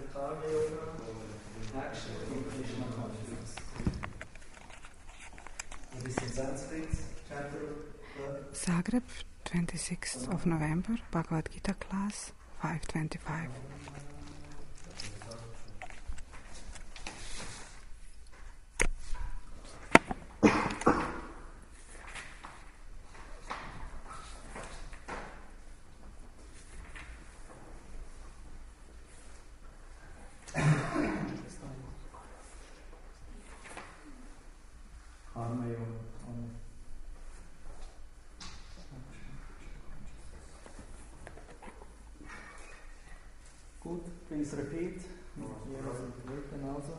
Karma Yoga, action in Krishna consciousness. And this is Sanskrit chapter. Zagreb, 26th of November, Bhagavad Gita class, 525. Please repeat. Here is it written also.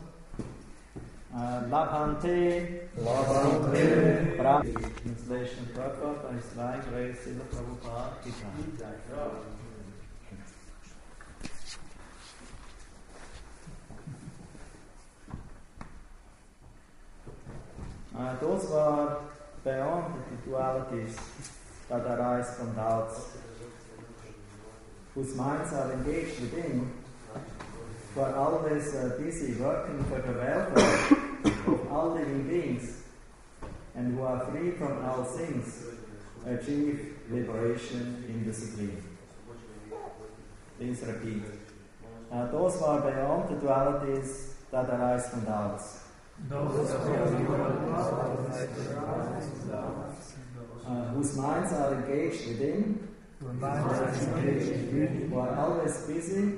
Labhante. Translation Prabhupada by His Divine Grace Srila Prabhupada Gita. Those who are beyond the dualities that arise from doubts, whose minds are engaged within, who are always busy working for the welfare of all living beings, and who are free from all sins, achieve liberation in the Supreme. Please repeat. Those who are beyond the dualities that arise from doubts, whose minds are engaged within, who are always busy,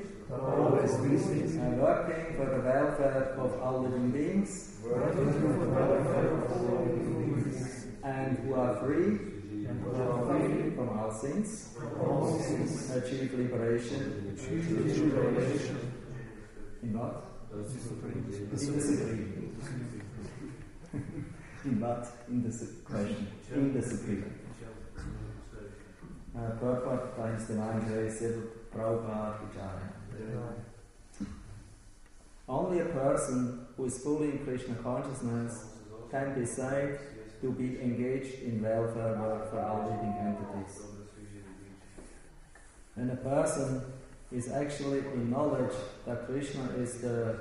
working for the welfare of all living beings, and who are free from all sins, achieve liberation. In what? In the Supreme. In what? In the question. In the Supreme. Purport by His Divine Grace Prabhupada Vijaya. Only a person who is fully in Krishna consciousness can be said to be engaged in welfare work for all living entities. When a person is actually in knowledge that Krishna is the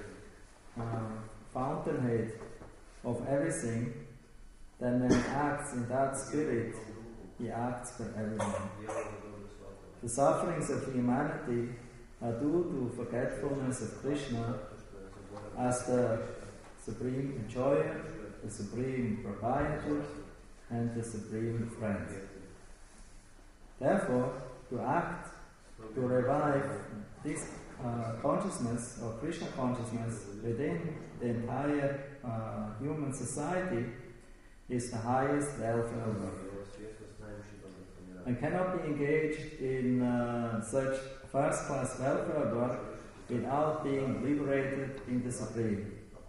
fountainhead of everything, then when he acts in that spirit, he acts for everyone. The sufferings of humanity are due to forgetfulness of Krishna as the supreme enjoyer, the supreme proprietor, and the supreme friend. Therefore, to act, to revive this consciousness or Krishna consciousness within the entire human society is the highest welfare work. And cannot be engaged in such first-class welfare work without being liberated in the Supreme.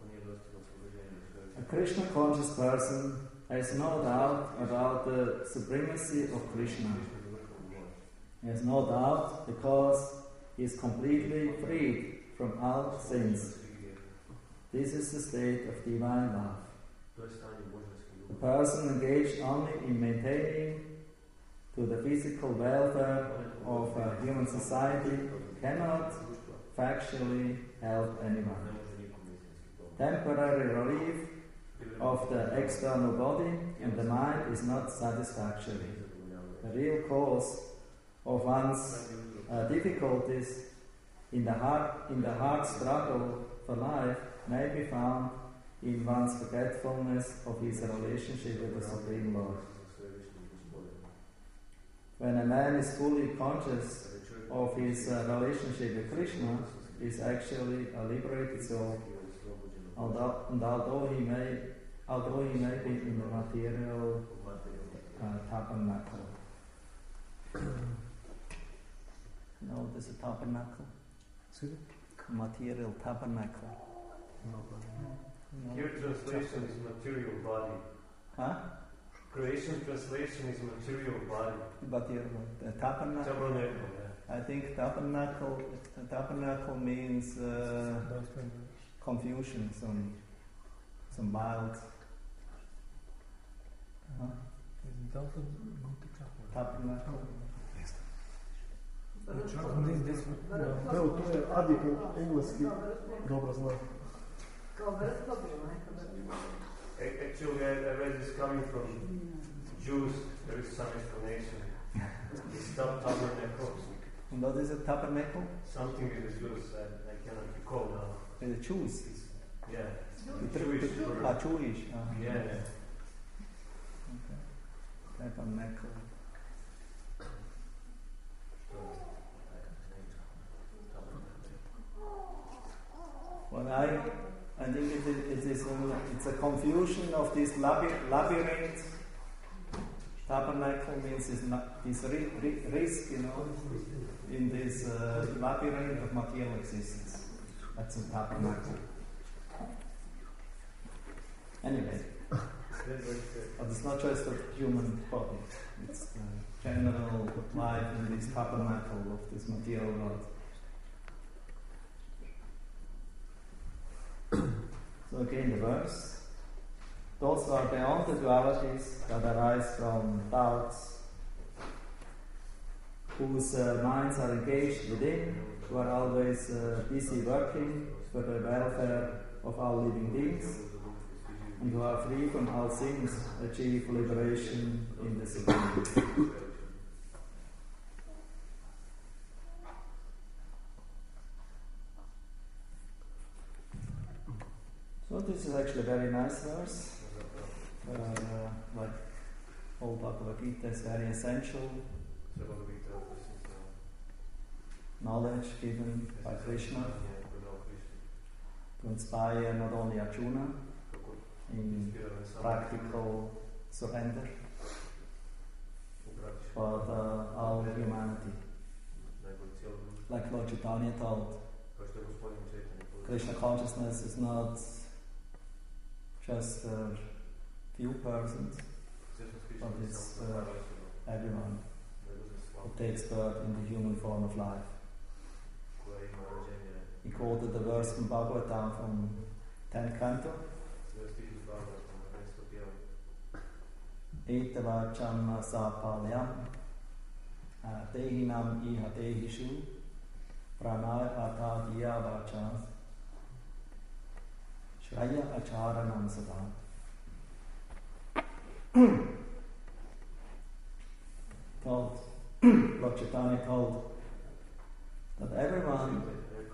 A Krishna-conscious person has no doubt about the supremacy of Krishna. He has no doubt because he is completely freed from all sins. This is the state of divine love. The person engaged only in maintaining to the physical welfare of human society cannot factually help anyone. Temporary relief of the external body and the mind is not satisfactory. The real cause of one's difficulties in the hard struggle for life may be found in one's forgetfulness of his relationship with the Supreme Lord. When a man is fully conscious of his relationship with Krishna, he is actually a liberated soul. Although he may be in the material tabernacle. You know, there's a tabernacle. Material tabernacle. Your translation is material body. Huh? Creation translation is material body. But the tabernacle. Tabernacle, yeah. I think tabernacle means confusion, some mild. Huh? Tabernacle. Evo, to je Adi po engleski dobro zna. Actually, I read this coming from Jews. There is some explanation. It's tabernacle. And what is a tabernacle? Something with the Jews. I cannot recall now. The Jews. Yeah. Jewish. Jewish. Yeah. Okay. Tabernacle. Well, I think it's a confusion of this labyrinth. Tabernacle means this risk, in this labyrinth of material existence. That's a tabernacle. Anyway, but it's not just the human body. It's the general life in this tabernacle of this material world. So again the verse. Those who are beyond the dualities that arise from doubts, whose minds are engaged within, who are always busy working for the welfare of all living beings, and who are free from all sins, achieve liberation in the Supreme. So this is actually a very nice verse. Like all Bhagavad Gita is very essential. Knowledge given by Krishna to inspire not only Arjuna in practical surrender, but all humanity. Like Lord Chaitanya told, Krishna consciousness is not just a few persons, but it's everyone who takes birth in the human form of life. He quoted the verse from Bhagavatam from 10th canto. Etavacham sapalyam dehinam iha dehishu pranay atadiya vachas Shraya acharanam sada. Told, Lord Chaitanya told that everyone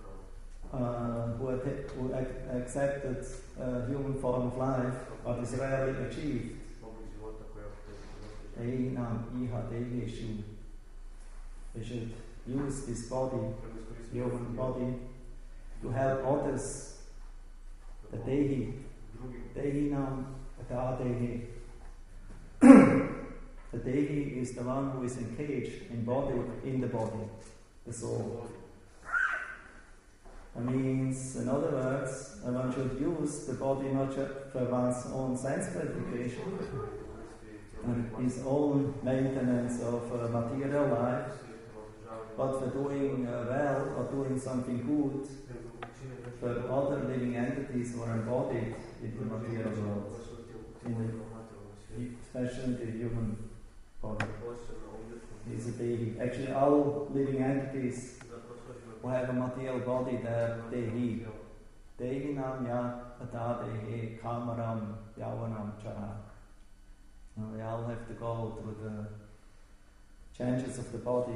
who accepted a human form of life, but is rarely achieved, they should use this body, human body, to help others. The Dehinam Atadehi. The Dehi is the one who is engaged in the body, the soul. That means, in other words, one should use the body not just for one's own sense gratification and his own maintenance of material life, but for doing well or doing something good for other living entities who are embodied in the material world, especially the human body. Is a Dehi. Actually, all living entities who have a material body, they are Dehi. Dehinam ya ata dehi kamaram yavanam chara. They all have to go through the changes of the body.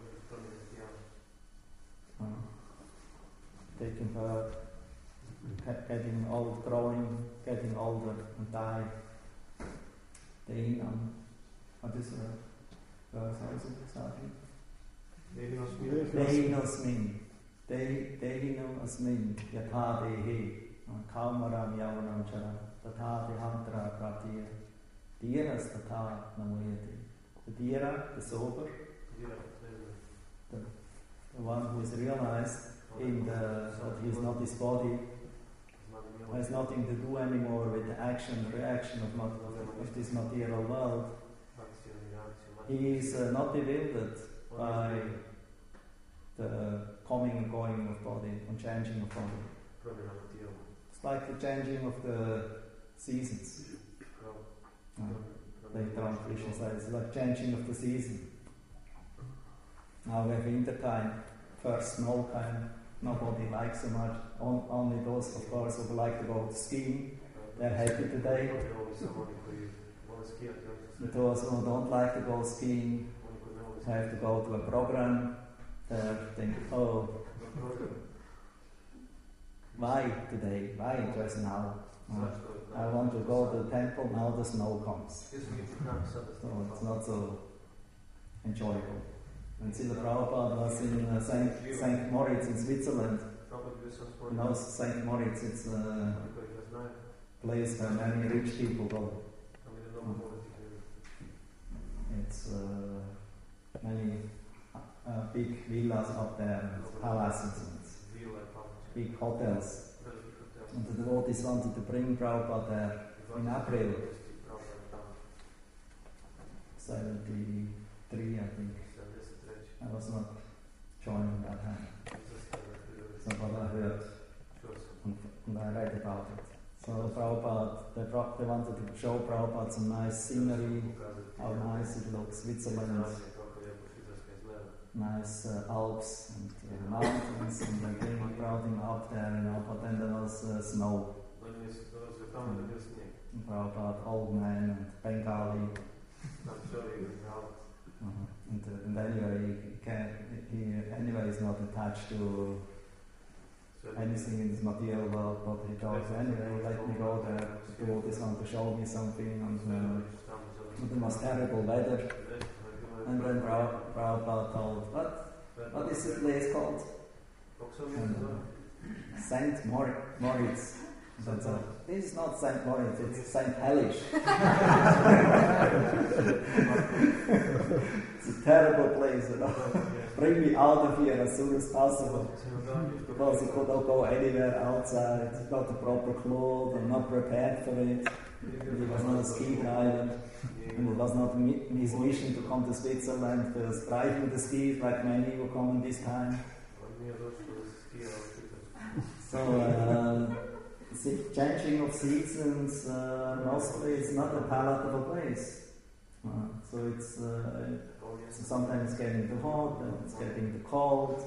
Taking birth, getting old, growing, getting older, and die. Dehinam. What is the verse? How is it exactly? Dehinosmin. Dehinam asmin. Yatha dehi. Kaumaram yavanam chara. Tatha dehantra pratiya. Dhiras tatha namoyati. The dhira, the sober, the one who is realized that he is not this body, has nothing to do anymore with the action, reaction of this material world. He is not bewildered by the coming and going of body and changing of body. It's like the changing of the seasons. Later on Krishna says it's like changing of the season. Now we have winter time, first snow time, nobody likes so much. Only those, of course, who like to go skiing, they're happy today. Those who don't like to go skiing have to go to a program. They think, oh, why today? Why just now? I want to go to the temple, now the snow comes. So it's not so enjoyable. And Srila Prabhupada was in St. Moritz in Switzerland. You know, St. Moritz, it's a place where many rich people go. It's many big villas up there, and palaces, and big hotels. And the devotees wanted to bring Prabhupada there in April 73, I think. I was not joining that time. So what I heard and I read about it. So Prabhupada, they wanted to show Prabhupada some nice scenery, how nice it looks, Switzerland, nice Alps and mountains, and they brought him up there, you know, but then there was snow. And Prabhupada, old man and Bengali. And anyway, he is not attached to anything in this material world, but he thought, anyway, let me go there, the devotees want to show me something, and the most terrible weather. And then Prabhupada told, what is the place called? St. Moritz. So, this is not St. Moritz, it's St. Hellish. It's a terrible place, you know. Bring me out of here as soon as possible. Because he could not go anywhere outside, not the proper clothes, and not prepared for it. And he was not a ski driver. And it was not his mission to come to Switzerland to drive with the skis like many who come in this time. So, changing of seasons mostly is not a palatable place. So it's sometimes getting too hot, and it's getting too cold.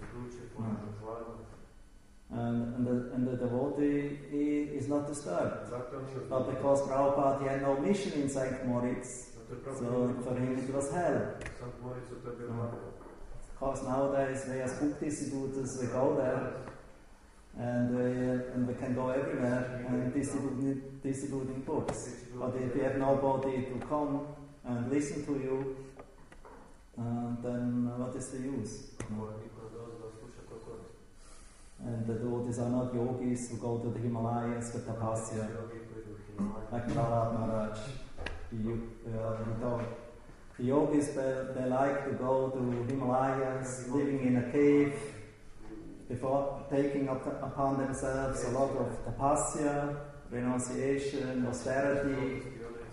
And the devotee is not disturbed. But because Prabhupada had no mission in St. Moritz, so for him it was hell. Of course nowadays we as book distributors, we go there and we can go everywhere and distributing books. But if you have nobody to come and listen to you, then what is the use? And the devotees are not yogis who go to the Himalayas for tapasya, like Prahlad Maharaj. The yogis, they like to go to Himalayas, living in a cave, before taking upon themselves a lot of tapasya, renunciation, austerity,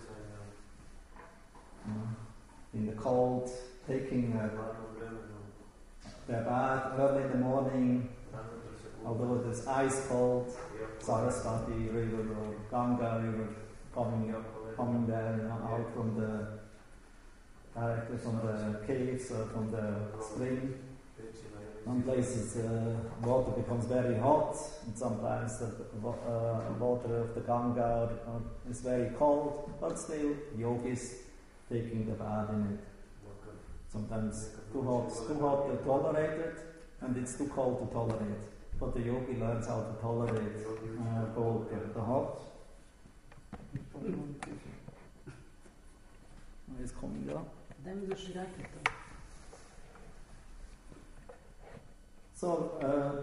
in the cold, taking their bath early in the morning, although it is ice cold, Saraswati river or Ganga river coming there, you know, out from directly from the caves or from the spring. Some places water becomes very hot, and sometimes the water of the Ganga is very cold, but still yogis taking the bath in it. Sometimes too hot to tolerate it, and it's too cold to tolerate. But the yogi learns how to tolerate both the hot. It's coming up. So,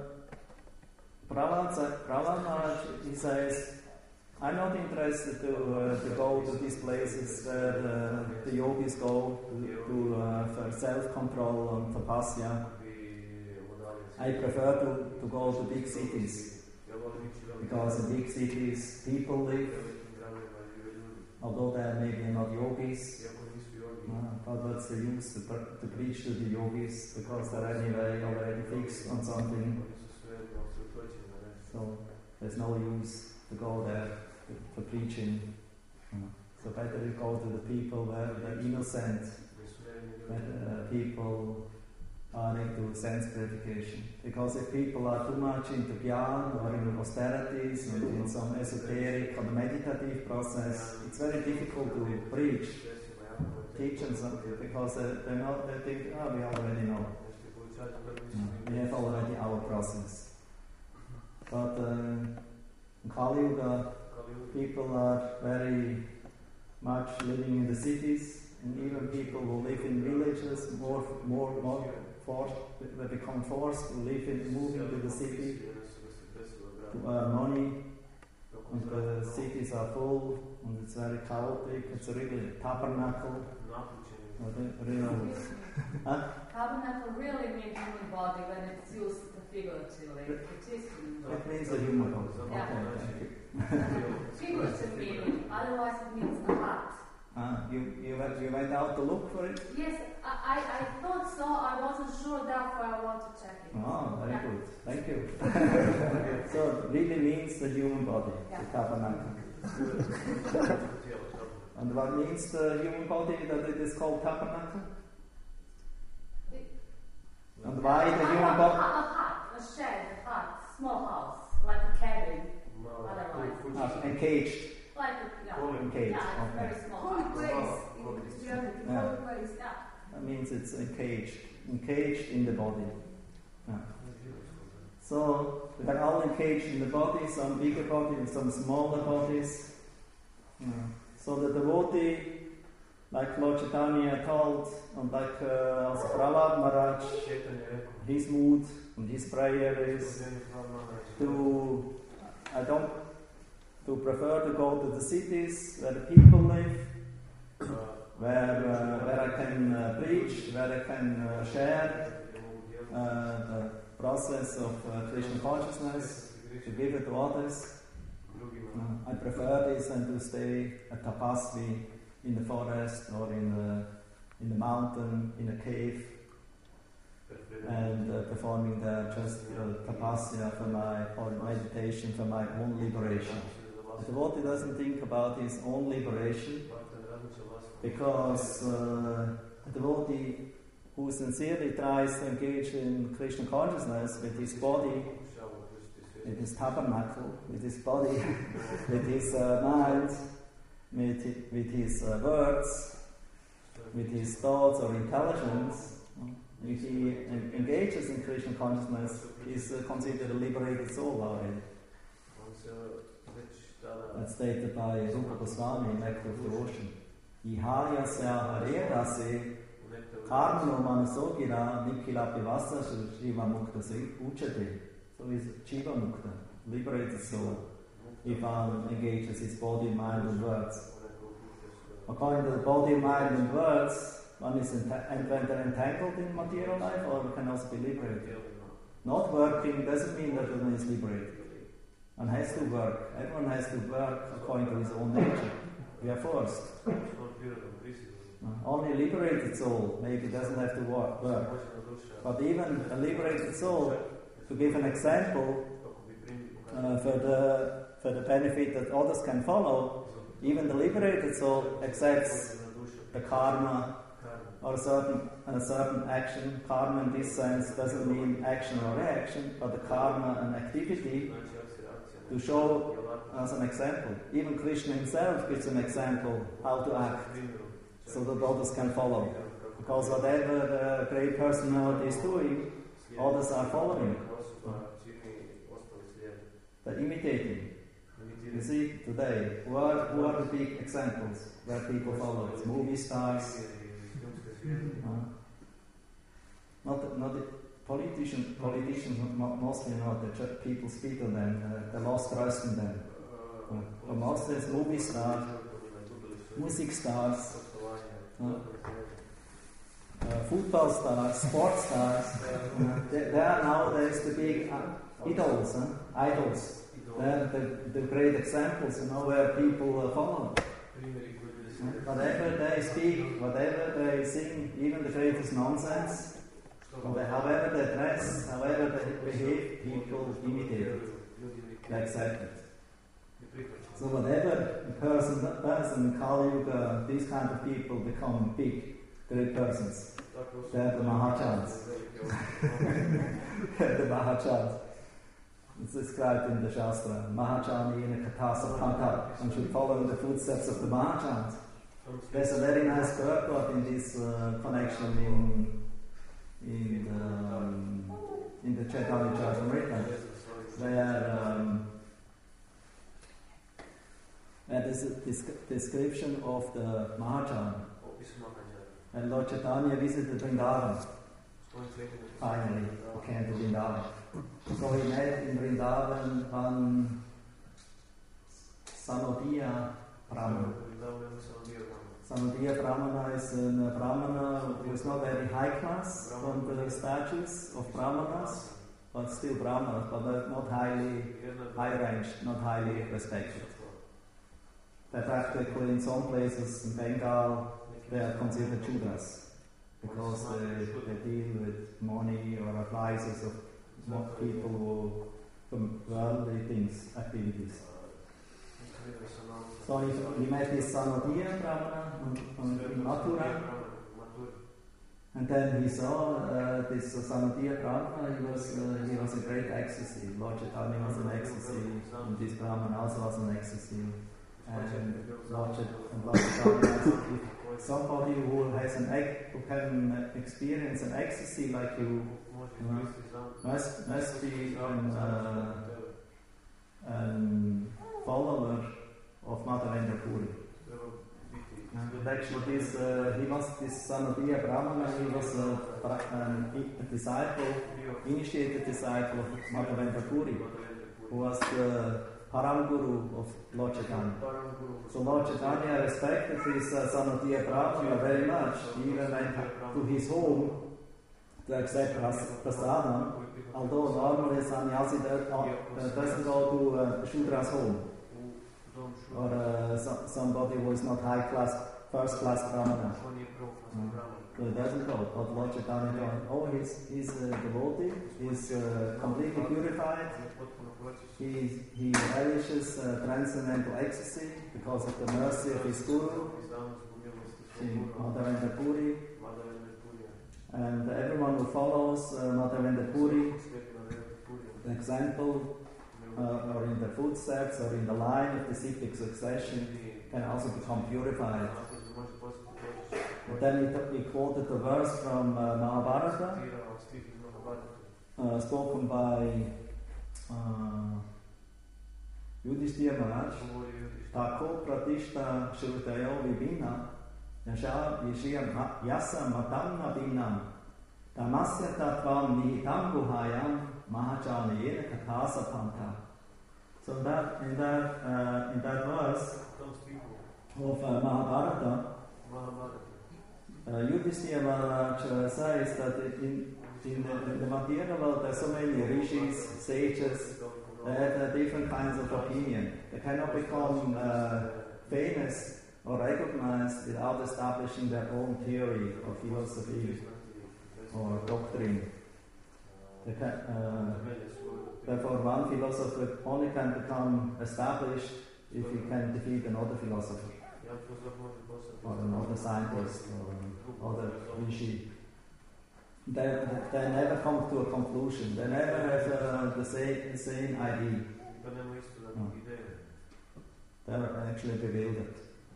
Prahlad Maharaj, he says, I'm not interested to go to these places where the yogis go for self-control and tapasya. I prefer to go to big cities, because in big cities people live, although they are maybe not yogis, but what's the use to preach to the yogis, because they're anyway already fixed on something, so there's no use to go there for preaching. So better you go to the people where they're innocent, people are into sense gratification. Because if people are too much into Gyan or in austerities and in some esoteric or meditative process, it's very difficult to preach, teach and something, because they think, we already know. We have already our process. But in Kali Yuga, people are very much living in the cities, and even people who live in villages, more forced, they become forced to moving to the city to earn money, and the cities are full, and it's very chaotic. It's really a tabernacle. Tabernacle really means human body when it's used figuratively. It is human body. It means the human body. Yeah. Okay, thank you. Figurative meaning, otherwise it means a hut. You went out to look for it? Yes, I thought so. I wasn't sure, therefore I want to check it. Oh, very good. Thank you. So it really means the human body, the tabernacle. And what means the human body that it is called tabernacle? And why the human body? A hut, a shed, a hut, small house, like a cabin. Otherwise. Encaged. Like encaged. Yeah, it's very small. Holy place in Christianity. Holy place. Yeah. That means it's encaged in the body. Yeah. So we are all encaged in the body, some bigger bodies and some smaller bodies. So the devotee, like Lord Chaitanya told, and like also Prahlad Maharaj, his mood and his prayer is to prefer to go to the cities where the people live, where I can preach, where I can share the process of Krishna consciousness, to give it to others. I prefer this than to stay at Tapasvi in the forest or in the mountain, in a cave, and performing there just tapasya or meditation for my own liberation. The devotee doesn't think about his own liberation, because a devotee who sincerely tries to engage in Krishna consciousness with his body, with his tabernacle, with his body, with his mind, with his words, with his thoughts or intelligence, if he engages in Krishna consciousness, he is considered a liberated soul already. That's stated by Rupa Goswami in Nectar of Devotion. Ihayasya haredase karno manasogira nikilapi vasa jiva mukta uchate. So he's jiva mukta, liberated soul, if one engages his body, mind and words. According to the body, mind and words, one is either entangled in material life or can also be liberated. Not working doesn't mean that one is liberated. One has to work. Everyone has to work according to his own nature. We are forced. Only a liberated soul maybe doesn't have to work. But even a liberated soul, to give an example, for the benefit that others can follow, even the liberated soul accepts the karma or a certain action. Karma in this sense doesn't mean action or reaction, but the karma and activity to show as an example. Even Krishna himself gives an example how to act so that others can follow. Because whatever the great personality is doing, others are following. They're imitating. You see, today, who are the big examples where people follow? It's movie stars. Not the politicians mostly not. People speak of them. They lost trust in them. But mostly it's movie stars, music stars, football stars, sports stars. They are nowadays the big idols. They're the great examples, where people follow. Whatever they speak, whatever they sing, even the greatest nonsense, however they dress, however they behave, people imitate it. They accept it. So whatever a person in Kali Yuga, these kind of people become big, great persons. the Mahajans. The Mahajans. It's described in the Shastra. Mahajani in a Katasa Panta, and should follow in the footsteps of the Mahajans. There's a very nice purport in this connection in the Chaitanya Charitamrita, where there's a description of the Mahajan. And Lord Chaitanya visited Vrindavan. Finally, he came to Vrindavan. So he met in Vrindavan one Sanodiya Brahmana. Sanodiya Brahmana is a Brahmana who is not very high class from the statues of Brahmanas, but still Brahmanas, but not highly high ranged, not highly respected. That practically in some places in Bengal they are considered Shudras because they deal with money or advices of people who from worldly things, activities. So he met this Sanodiya Brahmana in Mathura, and then he saw this Sanodiya Brahmana. He was a great ecstasy. Lord Chaitanya was an ecstasy, and this Brahmana also was an ecstasy. And Lord Chaitanya, if somebody who can experience an ecstasy like you must be follower of Madhavendra Puri. And actually, this Sanodiya Brahmana, he was a disciple, initiated disciple of Madhavendra Puri, who was the Param Guru of Lord Chaitanya. So Lord Chaitanya respected this Sanodiya Brahmana very much. He even went to his home to accept prasadam, although normally sannyasi doesn't go to a Shudra's home, or somebody who is not high class, first class Brahmana. So he doesn't go, but Lord Chaitanya goes, he's a devotee, he's completely purified, he relishes transcendental ecstasy because of the mercy of his Guru, Madhavendra Puri. And everyone who follows Madhavendra Puri, the example, or in the footsteps, or in the line of disciplic succession, can also become purified. And then he quoted the verse from Mahabharata, spoken by Yudhishthira Maharaj. Tako pratishta shrutayo vibhina Yasa matamna binam Tamasya tatvam nihitam guhayam Mahachanayena kathasa panta. So in that verse of Mahabharata, Yudhishthira Maharaj says that in the material world there are so many rishis, sages, they have different kinds of opinion. They cannot become famous or recognized without establishing their own theory or philosophy or doctrine. Therefore, one philosopher only can become established if he can defeat another philosopher, or another scientist, or another rishi. They never come to a conclusion. They never have the same idea. They're actually bewildered.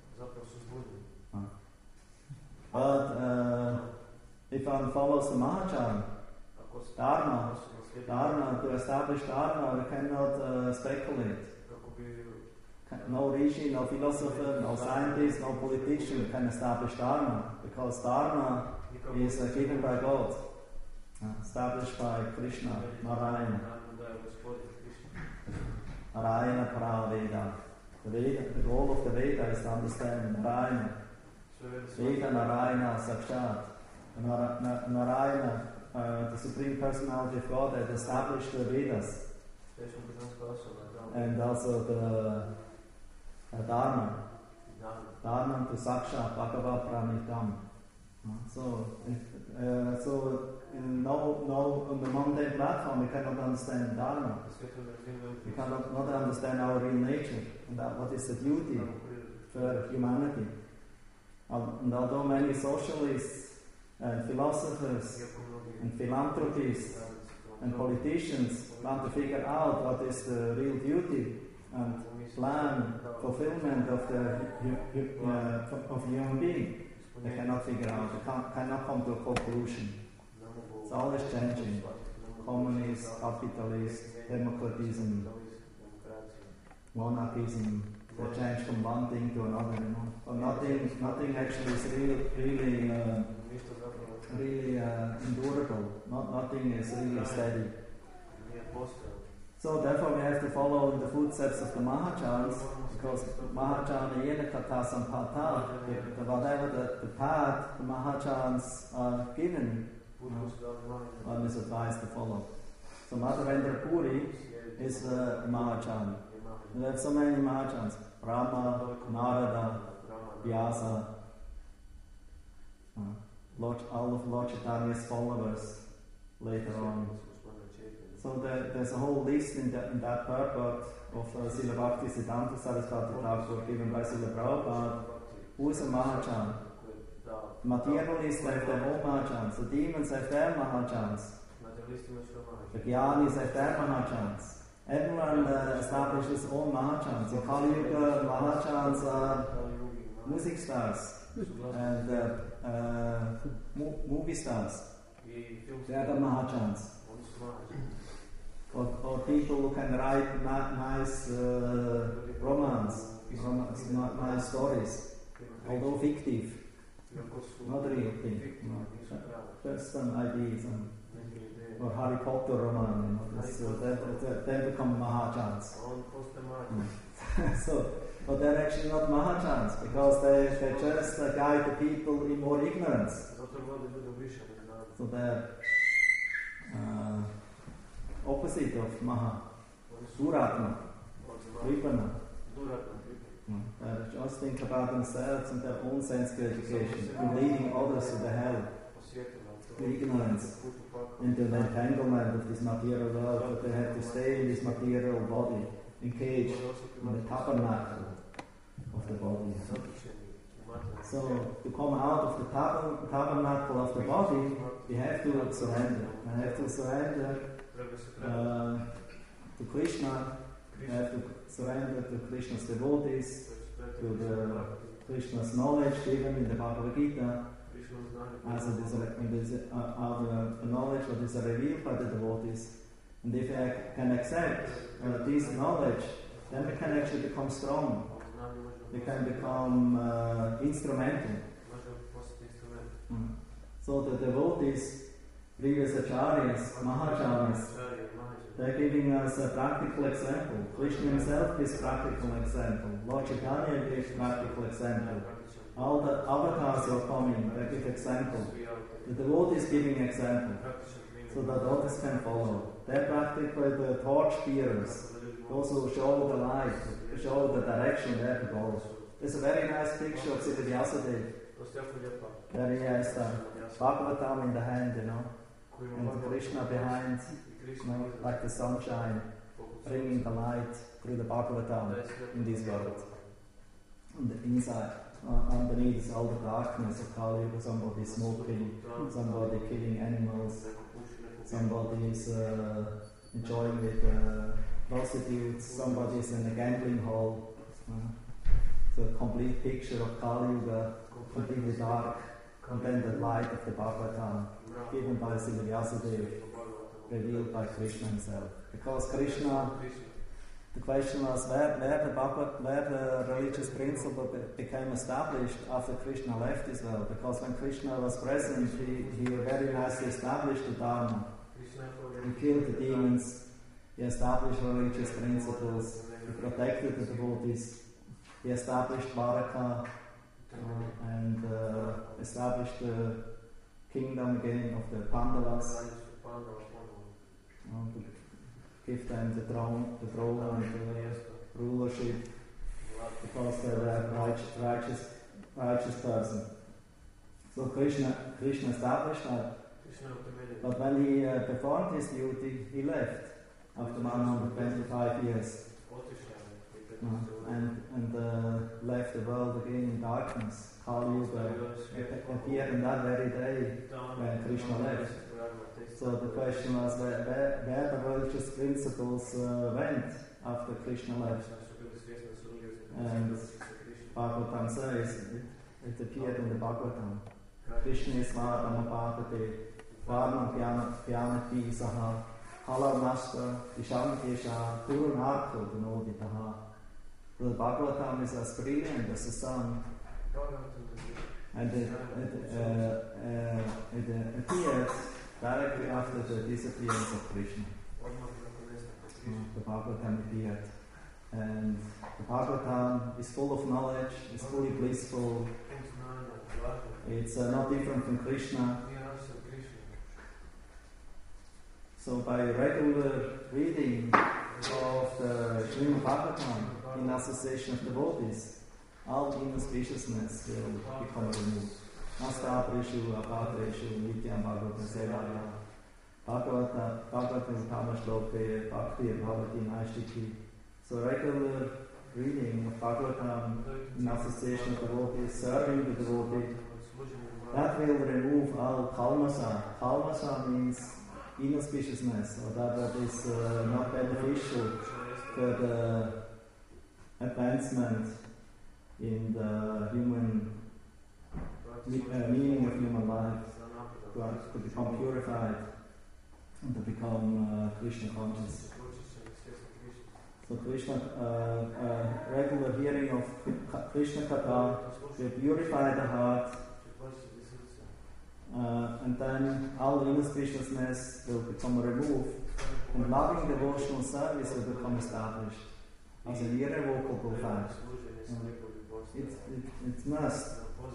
But if one follows the Mahajan, Dharma, to establish Dharma, we cannot speculate. No rishi, no philosopher, no scientist, no politician can establish Dharma, because Dharma is given by God, established by Krishna, Narayana. Narayana Paraveda. The goal of the Veda is to understand Narayana. Veda Narayana Sakshat. Narayana, the Supreme Personality of God, had established the Vedas. And also the Dharma. Dharma to Sakshat Bhagavad Pranitam. So on the mundane platform we cannot understand Dharma. We cannot not understand our real nature and what is the duty for humanity. And although many socialists and philosophers and philanthropists and politicians want to figure out what is the real duty and plan fulfillment of the human being. They cannot figure out, they cannot come to a conclusion. It's always changing. Communist, capitalist, democratism, monarchism, they change from one thing to another, you know. But nothing actually is really endurable. Nothing is really steady. So therefore we have to follow in the footsteps of the Mahajans, because Mahajana Yena Kata Sampata, whatever the path the Mahajans are given, one is advised to follow. So Madhavendra Puri is a Mahajan. We have so many Mahajans: Brahma, Narada, Vyasa, all of Lord Chaitanya's followers later on. So there's a whole list in that purport of Srila Bhakti Siddhanta Saraswati Thakur given by Srila Prabhupada. Who is a Mahajan? Materialists have their own Mahajans. The demons have their Mahajans. The Jnanis have their Mahajans. Everyone establishes his own Mahajans. In Kali Yuga, Mahajans are music stars and movie stars. They are the Mahajans. Or people who can write nice romance, nice stories, although fictive, not real thing. Just some ideas. Or Harry Potter roman, they become Mahajans. So, but they're actually not Mahajans, because they just guide the people in more ignorance. So they're opposite of Maha, Duratma, Vipana. They just think about themselves and their own sense education, and leading others to the hell, to ignorance, into the entanglement of this material world, that they have to stay in this material body, encaged in the tabernacle of the body. So, to come out of the tabernacle of the body, we have to surrender. We have to surrender to Krishna, we have to surrender to Krishna's devotees, to the Krishna's knowledge given in the Bhagavad Gita, as it is the knowledge that is revealed by the devotees. And if I can accept this knowledge, then we can actually become strong. We can become instrumental. So the devotees, previous acharyas, Mahacharyas, they're giving us a practical example. Krishna himself gives practical example. Lord Chaitanya gives practical example. All the avatars who are coming, they give example. The devotees giving example, so that others can follow. They're practically the torch bearers, those who show the light, show the direction where to go. There's a very nice picture of Srila Vyasadeva. There he has the Bhagavatam in the hand, you know, and Krishna behind, you know, like the sunshine, bringing the light through the Bhagavatam in this world. On the inside, underneath is all the darkness of Kali Yuga. Somebody is smoking, somebody killing animals, somebody is enjoying with prostitutes, somebody is in a gambling hall. So a complete picture of Kali Yuga, completely dark, and then the light of the Bhagavatam, given by Srila Vyasadeva, revealed by Krishna himself. Because Krishna, the question was where the religious principle became established after Krishna left this world. Because when Krishna was present, he very nicely established the Dharma. He killed the demons, he established religious principles, he protected the devotees, he established Dvaraka, and established the kingdom again of the Pandavas, to give them the throne and the rulership, because they were a righteous person. So Krishna established that. But when he performed his duty, he left after 125 years. and left the world again in darkness. Kali Yuga appeared on that very day when Krishna left. So the question was where the religious principles went after Krishna left. And Bhagavatam says it appeared in the Bhagavatam. Krishna is Vadamapakate Varnam Pyanati Saha Halamasta Ishamkesha Purunartho Vinoditaha. The Bhagavatam is as brilliant as the sun, and it appeared directly after the disappearance of Krishna. The Bhagavatam appeared, and the Bhagavatam is full of knowledge, is fully blissful. It's not different from Krishna. So by regular reading of the Srimad Bhagavatam in association of devotees, all inauspiciousness will become removed. Nastaprishu, Apatreshu, Nityam Bhagavata Sevaya, Bhagavata Uttama Shloke, Bhakti Bhavati Naishiki. So regular reading of Bhagavatam in association of devotees, serving the devotee, that will remove all kalmasa. Kalmasa means inauspiciousness, or that is not beneficial for the advancement in the human meaning of human life, to become purified and to become Krishna conscious. So Krishna, regular hearing of Krishna Katha will purify the heart, and then all inauspiciousness will become removed, and loving devotional service will become established as an irrevocable fact. It must.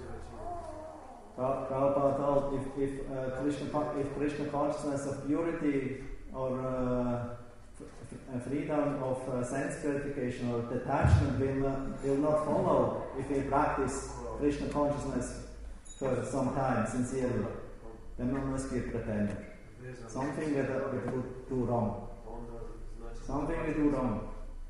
Prabhupada told if Krishna consciousness of purity or freedom of sense gratification or detachment will not follow if we practice Krishna consciousness for some time sincerely, then one must be a pretender. Something we do wrong. Something we do wrong.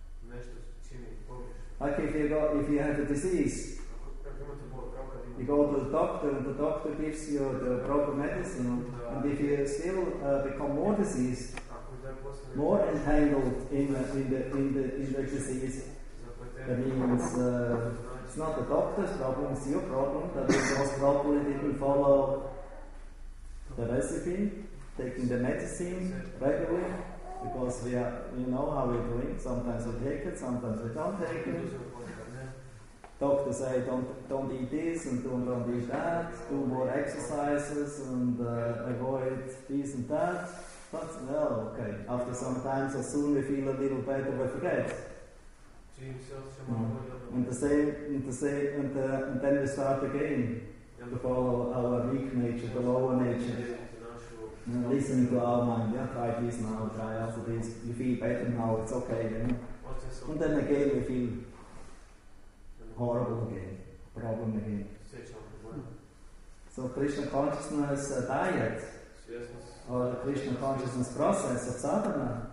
Like if you have a disease, you go to the doctor and the doctor gives you the proper medicine, and if you still become more diseased, more entangled in the disease, that means it's not the doctor's problem, it's your problem, that you most probably didn't follow the recipe, taking the medicine regularly, because we know how we're doing. Sometimes we take it, sometimes we don't take it. Doctors say don't eat this and don't eat that, do more exercises and avoid this and that. But well, okay. After some time, so soon we feel a little better, we forget. And then we start again to follow our weak nature, the lower nature. Listening to our mind, try this now, try after this, you feel better now, it's okay. And then again we feel horrible again, problem again. So Krishna consciousness diet, or the Krishna consciousness process of sadhana,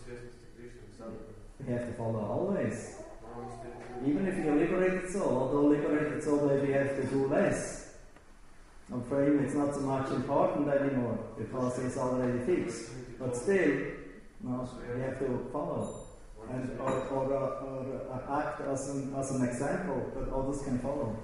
we have to follow always. Even if you're liberated soul, although liberated soul maybe have to do less. And for him it's not so much important anymore, because it's already fixed. But still, we have to follow. And or act as an example that others can follow.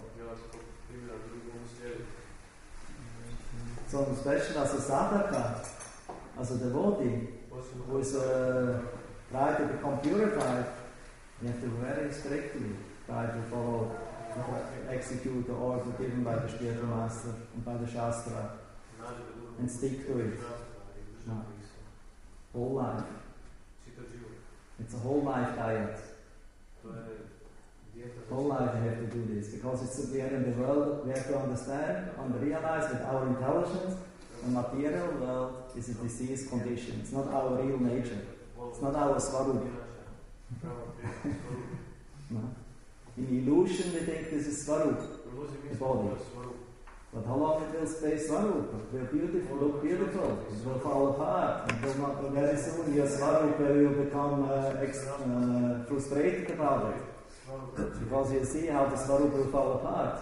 So especially as a sadhaka, as a devotee, who is trying to become purified, you have to very strictly try to follow, execute the order given by the spiritual master and by the Shastra, and stick to it. Whole life. It's a whole life diet. Whole life we have to do this, because we are in the world, we have to understand and realize that our intelligence, the material world, is a disease condition. It's not our real nature. It's not our swarup. No. In illusion we think this is swarup, the body. But how long it will stay swarup? It will look beautiful. It will fall apart. It will not, very soon your swarup will become frustrated about it. Because you see how the Swarup will fall apart.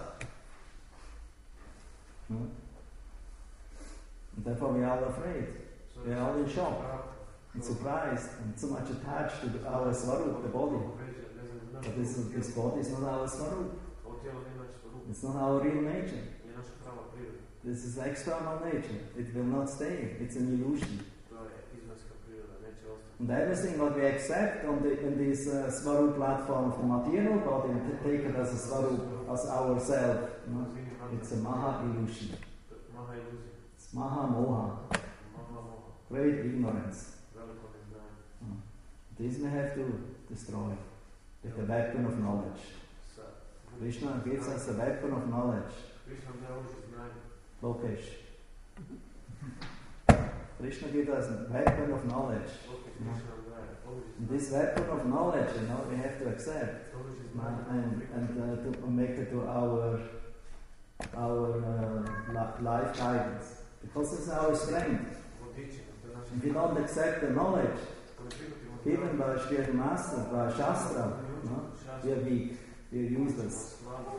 And therefore we are all afraid. We are all in shock and surprised and so much attached to our Swarup, the body. But this body is not our Swarup. It's not our real nature. This is external nature. It will not stay. It's an illusion. And everything what we accept in this Swarup platform of the material body and take it as a Swarup, as ourself, it's a Maha illusion. It's Maha Moha. Great ignorance. This we have to destroy with the weapon of knowledge. Krishna gives us a weapon of knowledge. Lokesh. Krishna gives us a weapon of knowledge. And this weapon of knowledge, we have to accept and to make it to our life guidance. Because it's our strength. If you don't accept the knowledge given by Sri Master, by Shastra, we are weak, we are useless.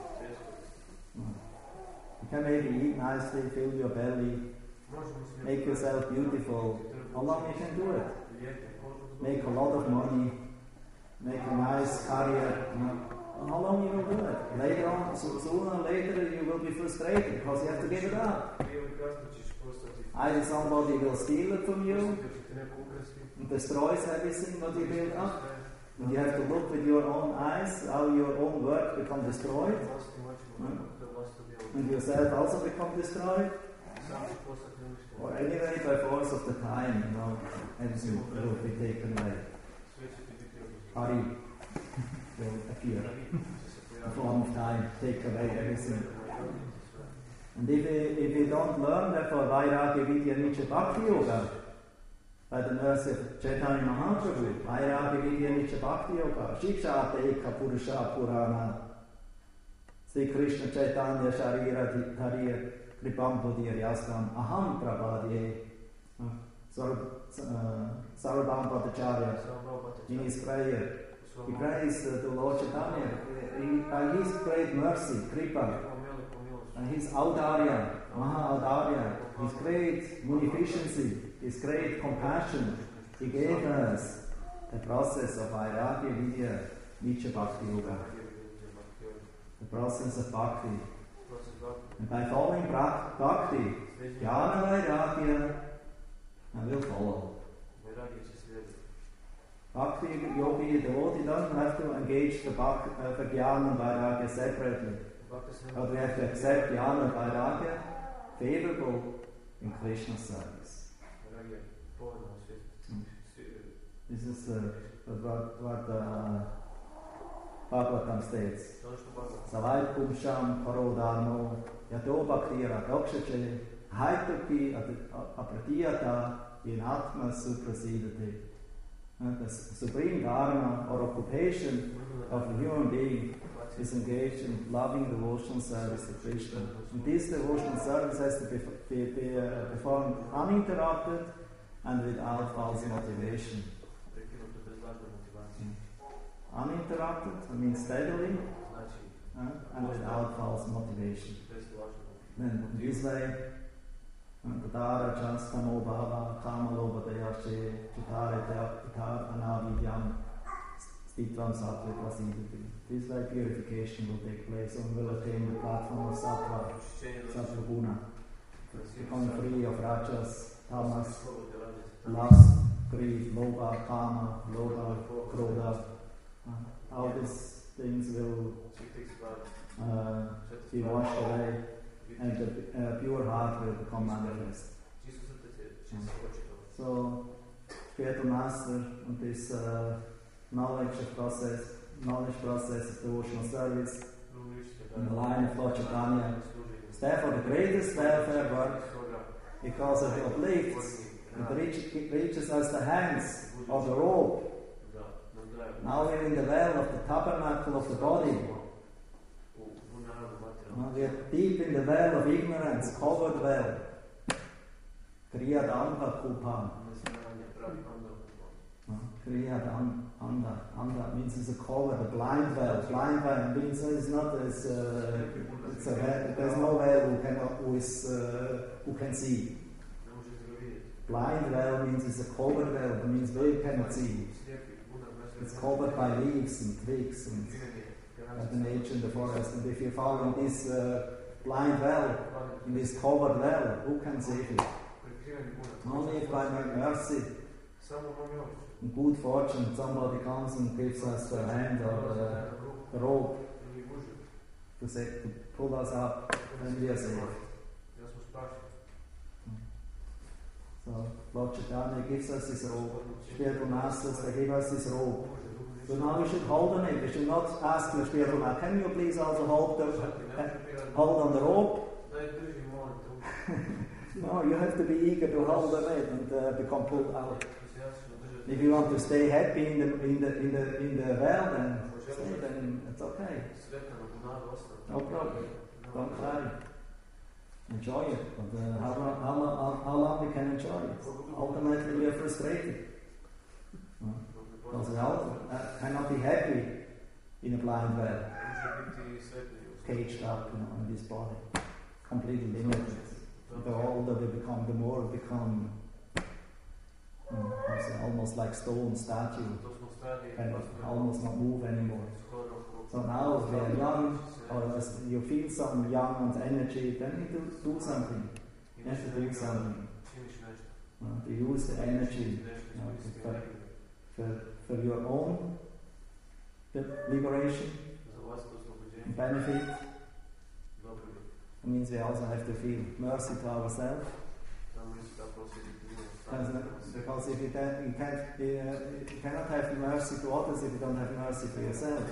You can maybe eat nicely, fill your belly, make yourself beautiful. How long you can do it? Make a lot of money, make a nice career. How long you will do it? Later on, sooner or later you will be frustrated because you have to give it up. Either somebody will steal it from you and destroys everything what you build up. And you have to look with your own eyes how your own work become destroyed. And yourself also become destroyed. Or anyway, by force of the time, everything will be taken away. Hari will appear. A form of time, take away everything. And if we don't learn, therefore, Vairagya Vidya Nicha Bhakti Yoga, by the mercy of Chaitanya Mahaprabhu, Vairagya Vidya Nicha Bhakti Yoga, Shiksha Eka Purusha Purana, Sri Krishna Chaitanya Sharira Dharya Kripam Bodhir Yastam Aham Prabhadye, Sarvabham Bhattacharya, in his prayer, he prays to Lord Chaitanya, by his great mercy, Kripa, and his Audarya, Maha Audarya, his great munificency, his great compassion, he gave us the process of Vairagya Vidya Nicha Bhakti Yoga. The process of Bhakti. And by following Bhakti, Jnana Vairagya will follow. Bhakti yogi devotee doesn't have to engage the Jnana and Vairagya separately. But we have to accept Jnana and Vairagya favorable in Krishna's service. This is what Bhagavatam states. Savai Pumsham Parodharmo Yato Bhaktira Dokshache Haituki Apratiyata in Atma Suprasidate. The supreme dharma or occupation of a human being is engaged in loving devotional service to Krishna. And this devotional service has to be performed uninterrupted and without false motivation. Uninterrupted, I mean steadily, and without false motivation. Then in this way, Tadara Chastamo Bhava Kamalo Badayashe Chitare Itar Anavidyam Stitvam Sattva Prasidati. This way purification will take place and will attain the platform of Sattva Guna, becoming free of Rajas, Tamas, lust, greed, Lobha, Kama, Lobha, Krodha. All these things will be washed away and the pure heart will become manifest. So, Creator Master and this knowledge process of devotional service in the line of Lord Chaitanya is therefore the greatest welfare work because it uplifts and reaches us the hands of the robe. Now we're in the well of the tabernacle of the body. We are deep in the well of ignorance, covered well. Kriyadambha Kupam. Kriya Anda means it's a cover, the blind well. Blind well means it's not as there's no well who can see. Blind well means it's a covered well. It means where you cannot see. It's covered by leaves and twigs and the nature in the forest. And if you fall in this blind well, in this covered well, who can save you? Only if by my mercy and good fortune somebody comes and gives us the hand or the rope to pull us up, and we are safe. So Lord Chaitanya gives us his rope. Spiritual masters, they give us his rope. So now we should hold on it. We should not ask the spiritual master, can you please also hold on the rope? No, you have to be eager to hold on it and become pulled out. If you want to stay happy in the well, then stay. Then it's okay. No problem. Don't cry. Enjoy it. But how long we can enjoy it? Ultimately, we are frustrated. Because we all cannot be happy in a blind well, caged up, in this body, completely limited. The older we become, the more we become almost like stone statue, and almost not move anymore. So now, if we are young, or as you feel some young and energy, then you do something. You have to do something. To use the energy for your own liberation and benefit. It means we also have to feel mercy to ourselves. Because if you cannot have mercy to others if you don't have mercy for yourself.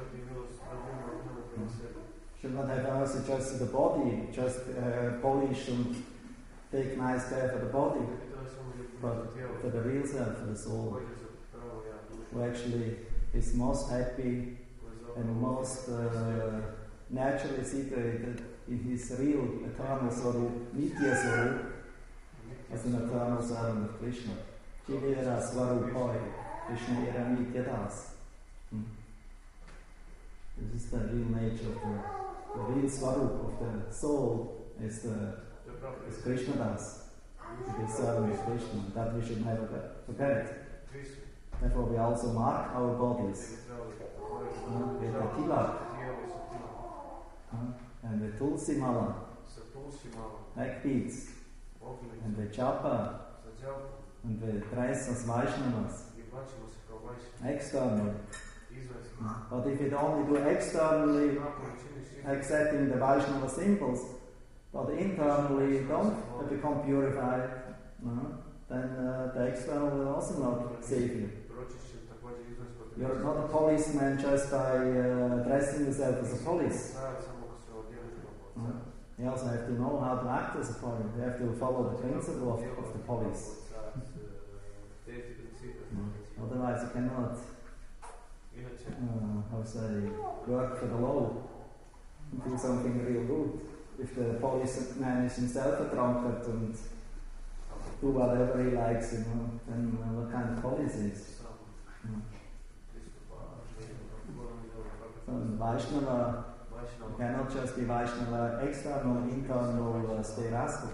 You should not have mercy just to the body, just polish and take nice care for the body, but for the real self, for the soul, who actually is most happy and most naturally situated in his real eternal Swarup, Nitya Swarup, as an eternal servant of Krishna. Jivera Swarupoi, Krishna Era Nitya Das. This is the real nature of the real Swarup of the soul is Krishna Das. It is servant of Krishna. That we should never forget. Therefore we also mark our bodies with the tilak and the tulsi mala, neck beads, and the japa, and the dress as Vaishnavas, externally. But if it only do externally, accepting the Vaishnava symbols, but internally don't become purified, then the external will also not save you. You're not a policeman just by dressing yourself as a police. You also have to know how to act as a police. You have to follow the principle of the police. Otherwise you cannot work for the law and do something real good. If the policeman is himself a drunkard and do whatever he likes, then what kind of police is? So Vaishnava cannot just be Vaishnava external, internal, stay rascal.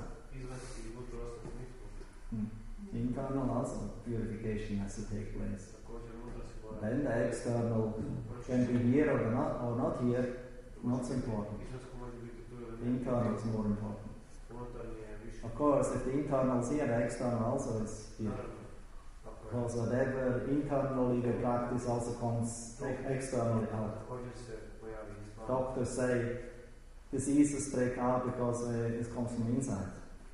Internal also purification has to take place. Then the external can be here or not here, not so important. The internal is more important. Of course, if the internal is here, the external also is here. Because whatever internally we practice also comes externally out. Doctors say diseases break out because it comes from inside.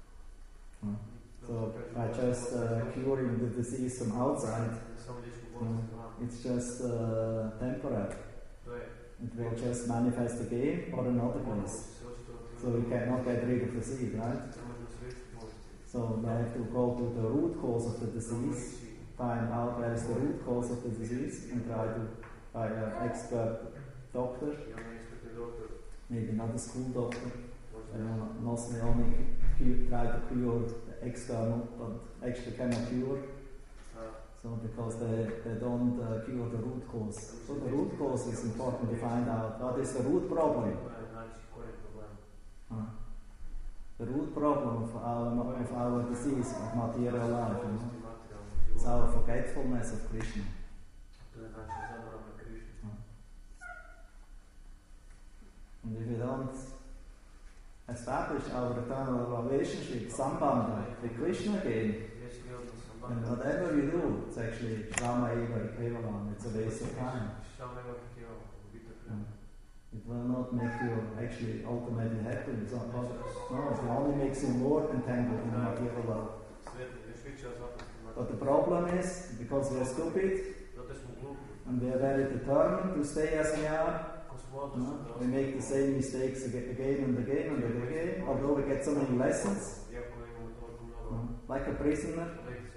So by just curing the disease from outside, it's just temporary. It will just manifest again or another place. So we cannot get rid of the seed, right? So we have to go to the root cause of the disease, find out where is the root cause of the disease, and try to, by an expert doctor, maybe not a school doctor, not only try to cure the external, but actually cannot cure. So because they don't cure the root cause. So the root cause is important to find out what is the root problem. The root problem of our disease, of material life, it's our forgetfulness of Krishna. And if we don't establish our eternal relationship, sambandha, with Krishna again, and whatever you do, it's actually Shama Eva Kevalam, it's a waste of time. It will not make you actually ultimately happy. No, it only makes you more entangled in the material world. But the problem is, because we are stupid, and we are very determined to stay as we are, we make the same mistakes again and again and again, although we get so many lessons, like a prisoner.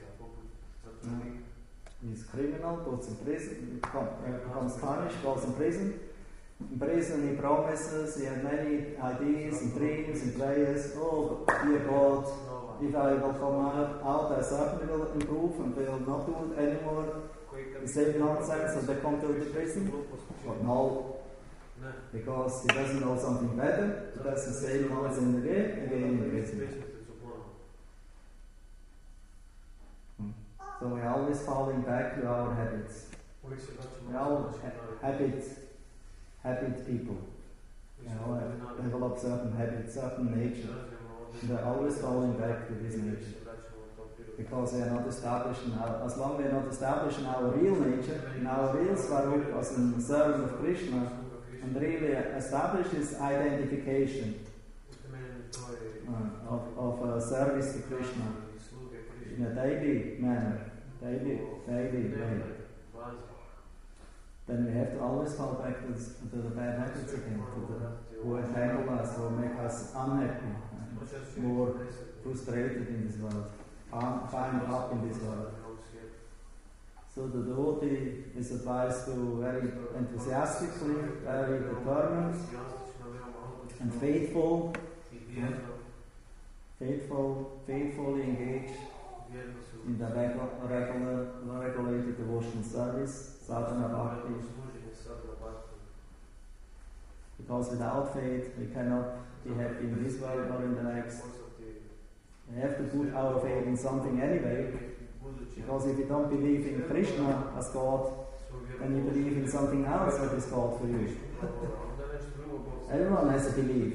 He's criminal, goes in prison, becomes punished, goes in prison. In prison he promises, he has many ideas and dreams and prayers. Oh, dear God, if I will come out, I certainly will improve and will not do it anymore. The same nonsense, and they come to the prison. But no, because he doesn't know something better, he does the same nonsense again in prison. So we are always falling back to our habits. We are all habit people. Develop certain habits, certain nature. And they're always falling back to this nature. Because we are not establishing as long as we are not establishing our real nature, in our real Swarup as a servant of Krishna, and really establish this identification of service to Krishna in a daily manner, daily way. Then we have to always fall back to the bad habits again, who entangle us, who make us unhappy, more frustrated in this world, find up in this world. So the devotee is advised to very enthusiastically, very determined, and faithfully engage in the regulated devotional service, sadhana bhakti. Because without faith we cannot be happy in this world or in the next. We have to put our faith in something anyway, because if you don't believe in Krishna as God, then you believe in something else that is God for you. Everyone has a belief.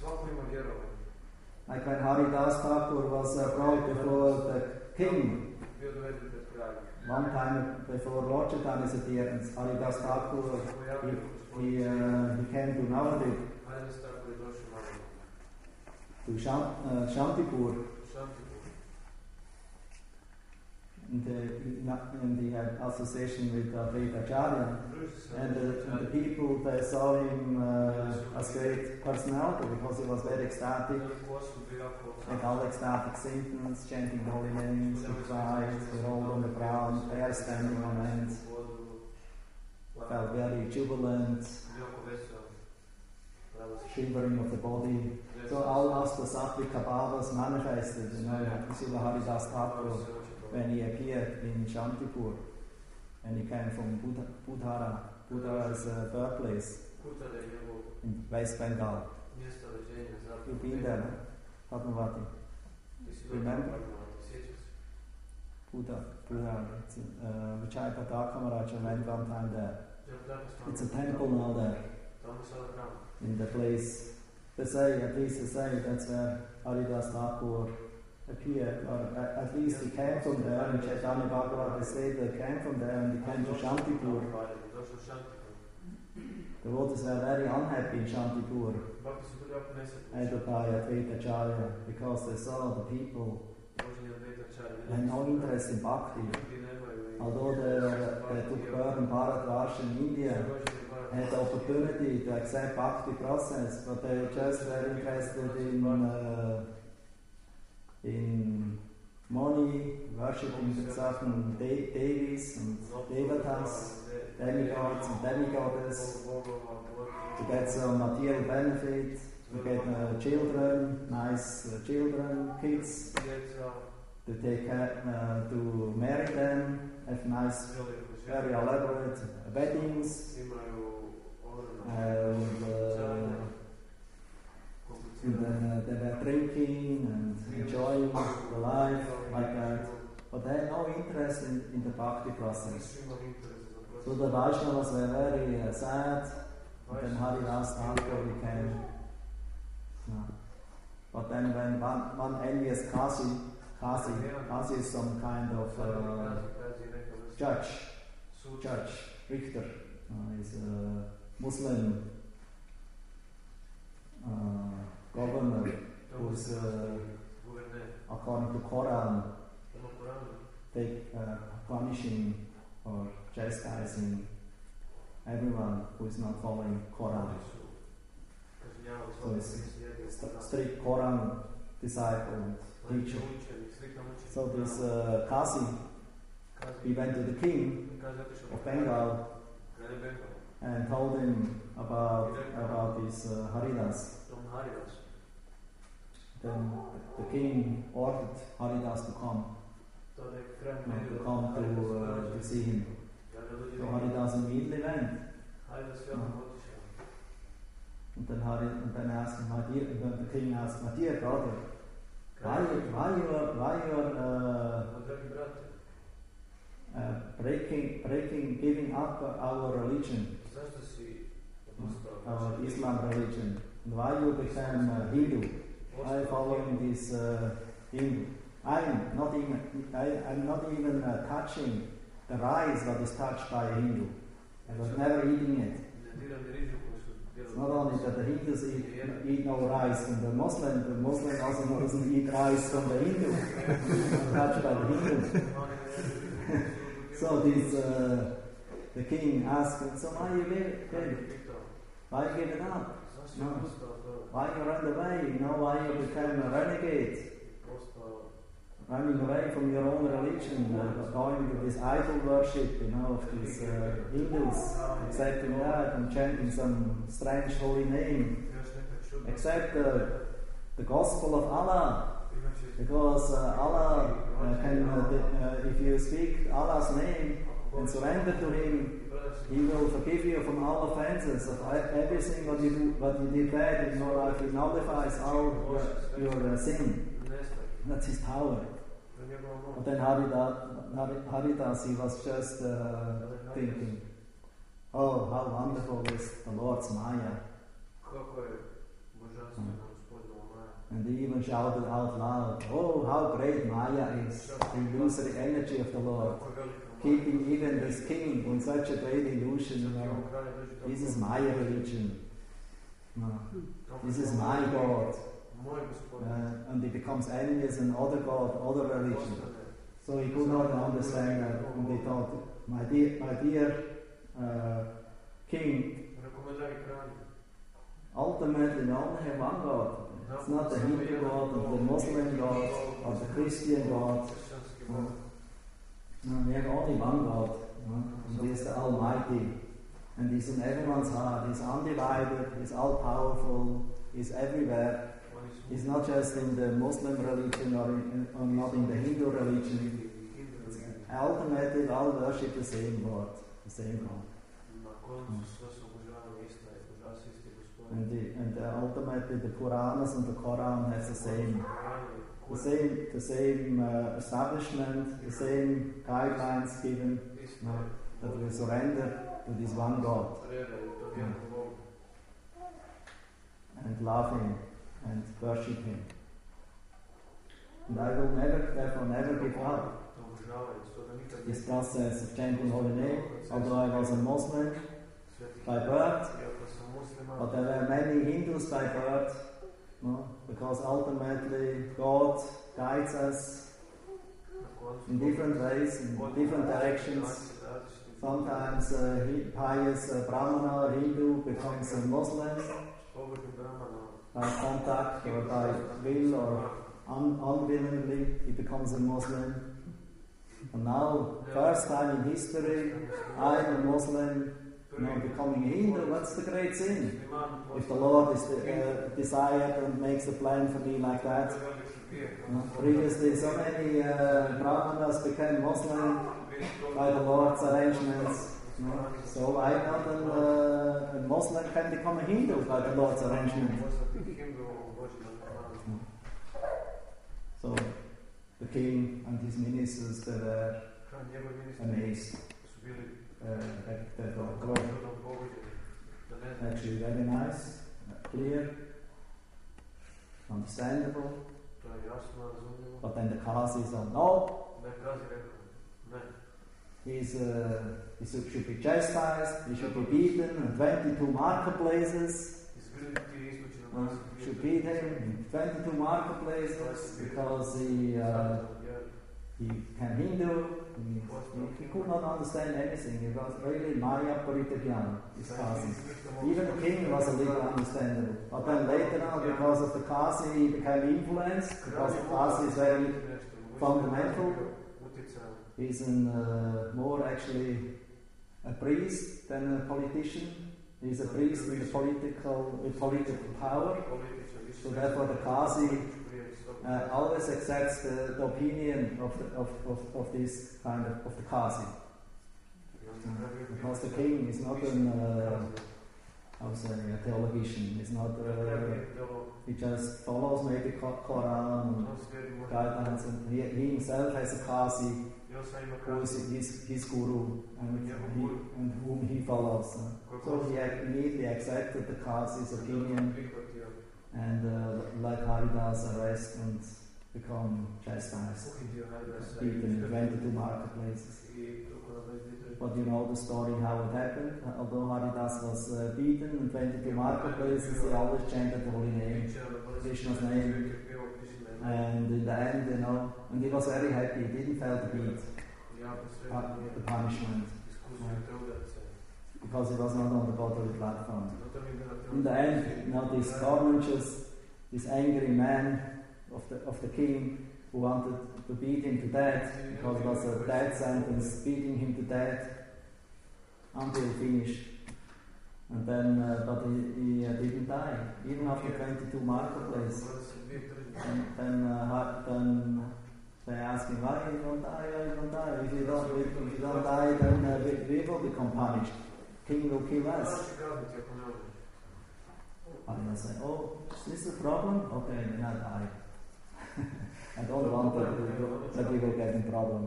Like when Haridas Thakur was brought before the king, one time before Lord Chaitanya's appearance, Haridas Thakur, he came to Navadvip, to Shantipur, in the association with Advaita Acharya, and the people, they saw him as great personality because he was very ecstatic, like all ecstatic Satans, chanting holy names, he cried, he rolled on the ground, hair standing on end, felt very jubilant, shivering of the body. So all of the Sattvika bhavas manifested, Srila Haridas Thakur, when he appeared in Shantipur, and he came from Budhara. Budhara is a birthplace in West Bengal. You've been there, no? Padmavati. Remember? Budhara. Vichayapataka Maharaja went one time there. It's a temple now there. In the place, at least they say that's where Haridas Thakur appeared, or at least he came from there, and Chaitanya Bhagavad they say they came from there and he came to Shantipur. The devotees were very unhappy in Shantipur, headed by Advaita Acharya, because they saw the people had no interest in bhakti. Although they took birth in Bharatvarsh in India, had the opportunity to accept bhakti process, but they just were interested in money, worshipping certain devis and devatas, demigods and demigoddess, to get some material benefit, to get children, nice children, kids, to take care, to marry them, have nice, very elaborate weddings, and then they were drinking and enjoying the life like that. But they had no interest in the bhakti process. So the Vaishnavas were very sad. And then Haridas Thakur became. But then when one envious Kasi is some kind of judge, Richter, is a Muslim governor who's, according to Quran, punishing or chastising everyone who is not following Quran. So he's strict Quran disciple and teacher. So this Kasi, he went to the king of Bengal and told him about this Haridas. Then the king ordered Haridas to come to see him. So Haridas immediately went. And then asked him, the king asked, "My dear brother, why you are giving up our religion, our Islam religion? And why you became Hindu? Why following this Hindu? I'm not even touching the rice that is touched by a Hindu. I was never eating it. It's not only that the Hindus eat no rice from the Muslim also doesn't eat rice from the Hindu, touched by the Hindu. So the king asked, "So why you leave it? Why you give it up? No. Why you ran away? Why you became a renegade? Running away from your own religion, going to this idol worship, of these Hindus, accepting that and chanting some strange holy name. Accept the gospel of Allah, because Allah can, if you speak Allah's name and surrender to Him, He will forgive you from all offenses, of everything what you did bad in your life. He nullifies all your sin. That's His power." But then Haridas, he was just thinking, "Oh, how wonderful is the Lord's Maya." And he even shouted out loud, "Oh, how great Maya is, the illusory energy of the Lord, keeping even this king in such a great illusion. This is my religion. This is my God." And he becomes envious in other God, other religion. So he could not understand that, and he thought, my dear king, ultimately we only have one God. It's not the Hindu God, or the Muslim God, or the Christian God. No, we have only one God, and He is the Almighty. And He's in everyone's heart. He's undivided, He's all-powerful, He's everywhere. He's not just in the Muslim religion or not in the Hindu religion. Ultimately, we all worship the same Lord, the same God. And ultimately, the Puranas and the Quran have the same establishment, the same guidelines given, that we surrender to this one God and love Him and worship Him. And I will therefore never give up this process of chanting Holy Name, although I was a Muslim by birth, but there were many Hindus by birth, because ultimately God guides us in different ways, in different directions. Sometimes a pious Brahmana or Hindu becomes a Muslim by contact or by will or unwillingly, he becomes a Muslim. And now, first time in history, I'm a Muslim, becoming a Hindu. What's the great sin? If the Lord is desired and makes a plan for me like that, Previously, so many Brahmanas became Muslim by the Lord's arrangements. So why not a Muslim can become a Hindu by the Lord's arrangement? So the king and his ministers, they were amazed at God. Actually very nice, clear, understandable. But then the Kasi said, no, he should be chastised, he should be beaten in 22 marketplaces. Should beat him in 22 marketplaces because he became Hindu. He could not understand anything. He was really Maya Paritagyan, his Kasi. Even the king was a little understandable. But then later on, because of the Kasi, he became influenced, because the Kasi is very fundamental. He's more actually a priest than a politician. He's a priest with political power. So therefore the Kasi always accepts the opinion of this kind of the Kasi. Because the king is not a theologian. He's not. He just follows maybe Quran and guidelines, and he himself has a Kasi who is his guru and whom he follows. So he immediately accepted the Kasi's opinion and let Haridas arrest and become chastised, beaten in 22 marketplaces. But you know the story how it happened. Although Haridas was beaten in 22 marketplaces, he always chanted the holy name, Krishna's name. And in the end, you know, and he was very happy. He didn't feel the beat, the punishment, because he was not on the bodily platform. In the end, you know, this Gormanchus, this angry man of the king, who wanted to beat him to death, because it was a death sentence, beating him to death until he finished. And then, but he didn't die, even after 22 marketplaces. And then they asked him, why you don't die, why you don't die? If you don't die, then we will become punished. King will kill us. And I say, oh, is this a problem? Okay, then I die. I don't want that we will get in problem.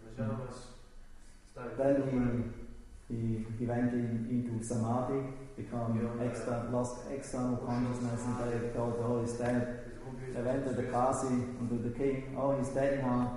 Then he went into samadhi, lost external consciousness, and they thought, oh, he's dead. They went to the Kasi and to the king, oh, he's dead now.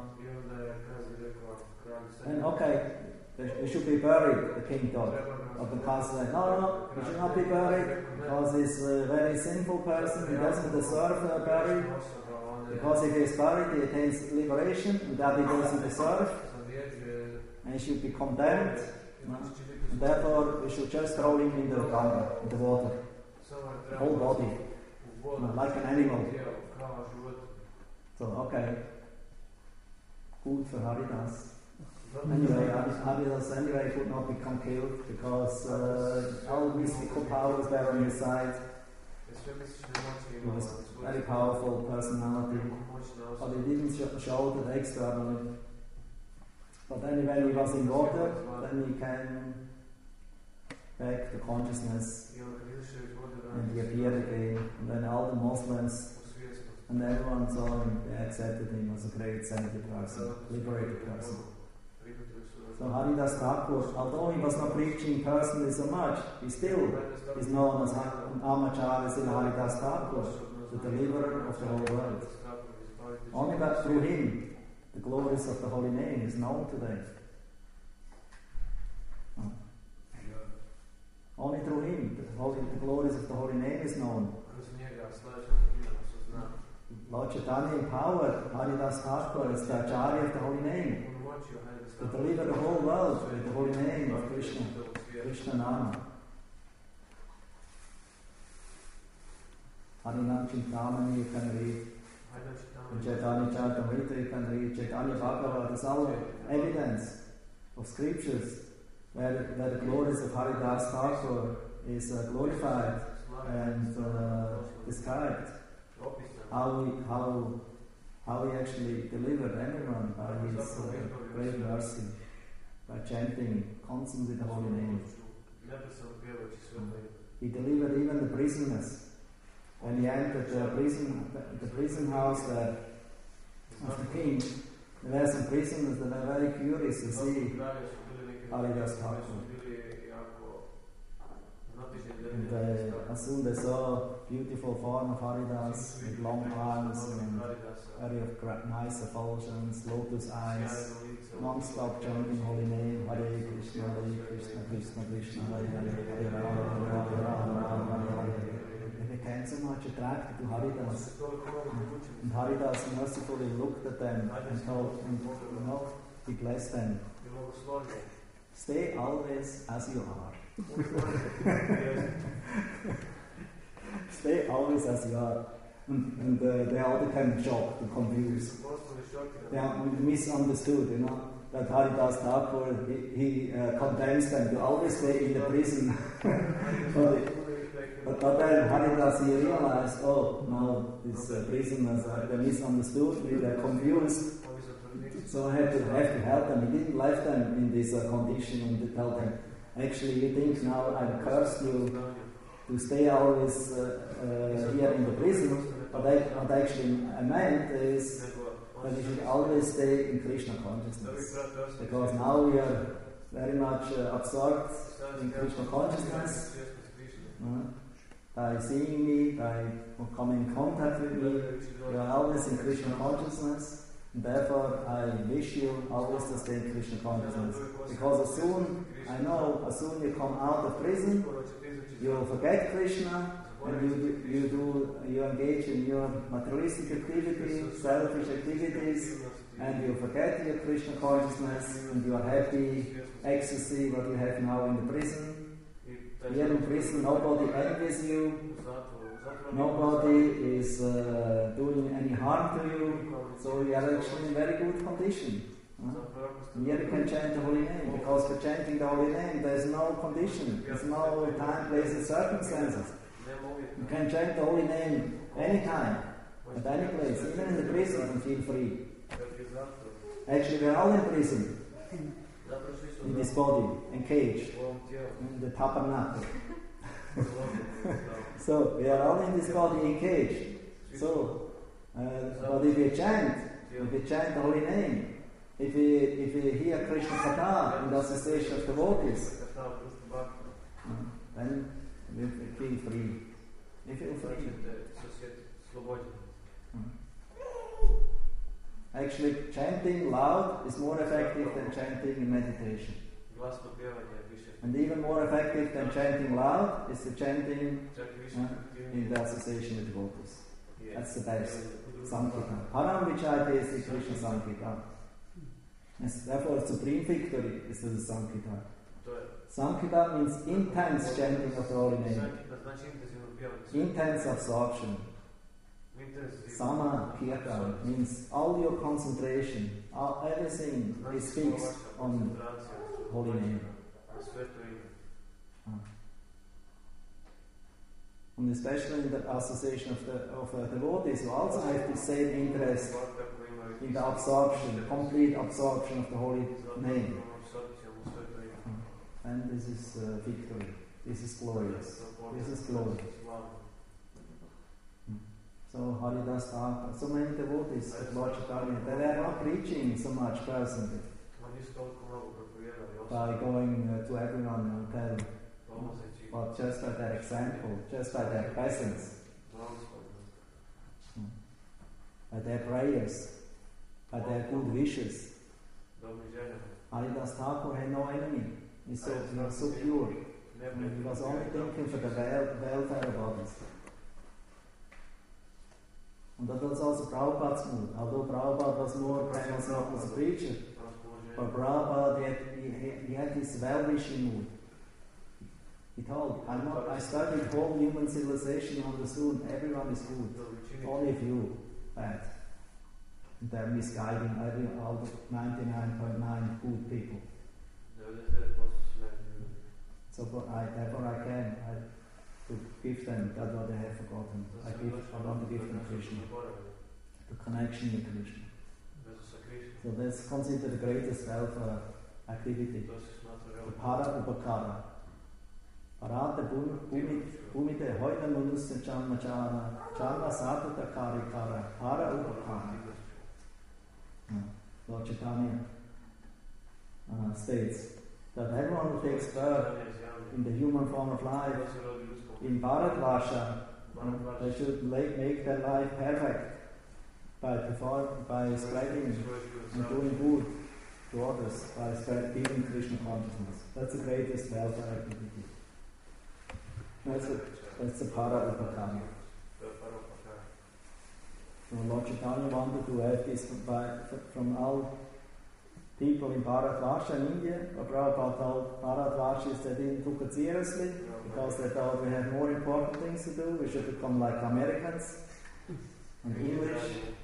And okay, he should be buried, the king thought. But the Kasi said, no, he should not be buried, because he's a very sinful person, he doesn't deserve buried. Because if he is buried, he attains liberation, and that he doesn't deserve, and he should be condemned. And therefore, we should just throw him in the Ganga, in the water, the whole body, like an animal. So, okay, good for Haridas. Anyway, Haridas could not become killed because all mystical powers were on his side. He was a very powerful personality, but he didn't show that externally. But then when he was in water, then he came back to consciousness and he appeared again. And then all the Muslims and everyone saw him, they accepted him as a great saintly person, liberated person. So Haridas Thakur, although he was not preaching personally so much, he still is known as Amacharya Srila Haridas Thakur, the deliverer of the whole world. Only that through him, the glories of the holy name is known today. Only through him, the glories of the holy name is known. Lord Chaitanya empowered Haridas Thakur as the Acharya of the holy name, to deliver the whole world with the holy name of Krishna, Krishna Nama. Harinam Chintamani you can read, Chaitanya Charitamrita you can read, Chaitanya Bhagavad is all evidence of scriptures where the glories of Haridas Thakur is glorified and described. How how he actually delivered everyone by his great mercy, by chanting constantly the holy name. He delivered even the prisoners. When he entered the prison house of the king, there were some prisoners that were very curious to see Haridas Thakur. And as soon as they saw beautiful form of Haridas with long arms and very nice effulgence, lotus eyes, non-stop chanting holy name, Hare Krishna, Krishna Krishna, Hare Hare, Hare Rama, Hare Rama, Hare Hare. They became so much attracted to Haridas. And Haridas mercifully looked at them and told them, he blessed them. Stay always as you are. Stay always as you are. And they all became shocked and confused. They misunderstood, that Haridas Thakur, he condemns them to always stay in the prison. But then Haridas, he realized, now these prisoners, they misunderstood me, they're confused. So I have to help them. He didn't leave them in this condition and to tell them, actually, you think now I've cursed you to stay always here in the prison, but what actually I meant is that you should always stay in Krishna consciousness. Because now we are very much absorbed in Krishna consciousness. By seeing me, by coming in contact with me, you are always in Krishna consciousness. And therefore, I wish you always to stay in Krishna consciousness. Because as soon you come out of prison, you will forget Krishna, and you engage in your materialistic activities, selfish activities, and you forget your Krishna consciousness, and your happy ecstasy, what you have now in the prison. Here in prison, nobody envies you, nobody is doing any harm to you, so you are actually in very good condition. Here you can chant the holy name, because for chanting the holy name there is no condition, there is no time, place and circumstances. You can chant the holy name anytime, at any place, even in the prison, and feel free. Actually, we are all in prison, in this body, encaged, in the tabernacle. So, we are all in this body encaged. So, but if we chant the holy name, if we hear Krishna Katha in the association of devotees, then we feel free. We feel free. Actually, chanting loud is more effective than chanting in meditation. And even more effective than chanting loud is the chanting in the association with devotees. That's the best. Sankirtan. Param Vichayate is the Krishna Sankirtan. Therefore, supreme victory is the Sankirtan. Sankirtan means intense chanting of the holy name. Intense absorption. Sama Kirtan means all your concentration, everything is fixed on holy name. And especially in the association of devotees who also have the same interest in the absorption, complete absorption of the holy name. And this is victory. This is glorious. This is glorious. So Haridas Thakur, so many devotees at Lord Chaitanya, they were not preaching so much personally by going to everyone and tell, but just by their example, just by their presence, by their prayers, by their good wishes. Haridas Thakur had no enemy. He was so pure. He was only thinking for the welfare of others. And that was also Prabhupada's mood. Although Prabhupada was more famous as a preacher, but Prabhupada he had this well-wishing mood. He told, I studied whole human civilization and understood everyone is good. Only a few bad. And they're misguiding all the 99.9 good people. So therefore I can to give them that what they have forgotten. I want to give them Krishna. the connection with Krishna. So that's considered the greatest welfare activity. The para upakara. Parate bhumite hoina manusya chanmachara charva satata karikara para upakara. Lord Chaitanya states that everyone who takes birth in the human form of life in Bharatvarsha, they should make their life perfect by spreading and doing good to others, by spreading Krishna consciousness. That's the greatest welfare activity. That's the para upakara. So Lord Chaitanya wanted to have this from all people in Bharatvarsha in India, but Prabhupada told Bharatvarshis they didn't took it seriously because they thought we have more important things to do. We should become like Americans and English,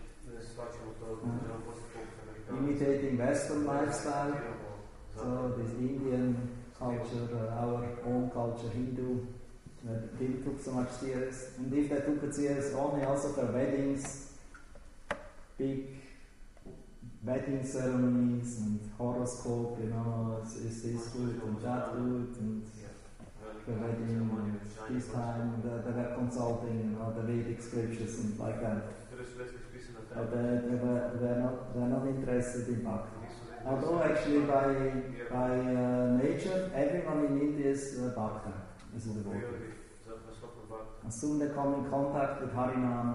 imitating Western lifestyle. So this Indian culture, our own culture, Hindu, they didn't took so much serious. And if they took it serious, only also for weddings, big wedding ceremonies and horoscope, is this good and that good, and the wedding and this time they were consulting, the Vedic scriptures and like that. But they're not interested in bhakti. Although actually by nature, everyone in India is bhakta, is a devotee. As soon as they come in contact with Harinam,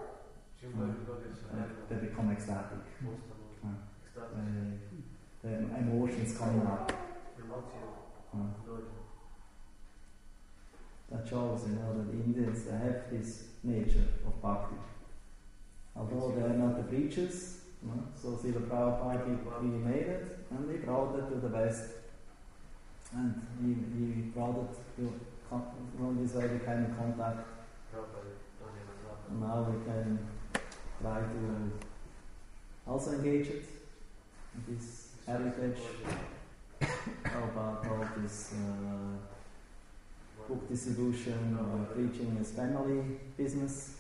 they become ecstatic. The emotions coming up. That shows, that Indians have this nature of bhakti. Although they are not the preachers, so Srila Prabhupada, he made it and he brought it to the West. And he brought it to, from this way we came in contact. And now we can try to also engage it. This heritage about all this book distribution or preaching is family business.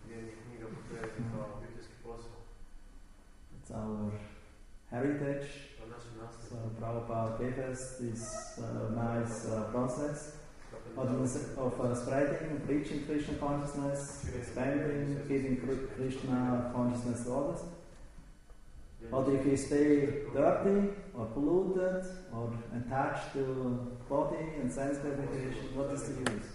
It's our heritage. So Prabhupada gave us this nice process of spreading and preaching Krishna consciousness, expanding, giving Krishna consciousness to others. But if you stay dirty or polluted or attached to body and sense gratification, what is the use?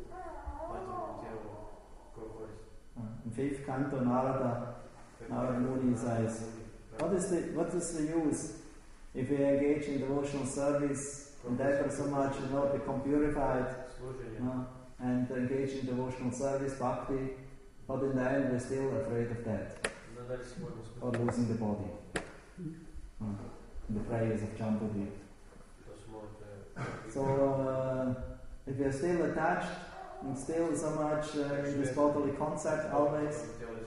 In 5th canto, Narada Muni says, what is the use if we engage in devotional service, endeavor so much to become purified, and engage in devotional service, bhakti, but in the end we're still afraid of death or losing the body. The prayers of Jambudvip. So if we are still attached and still so much in this bodily concept always,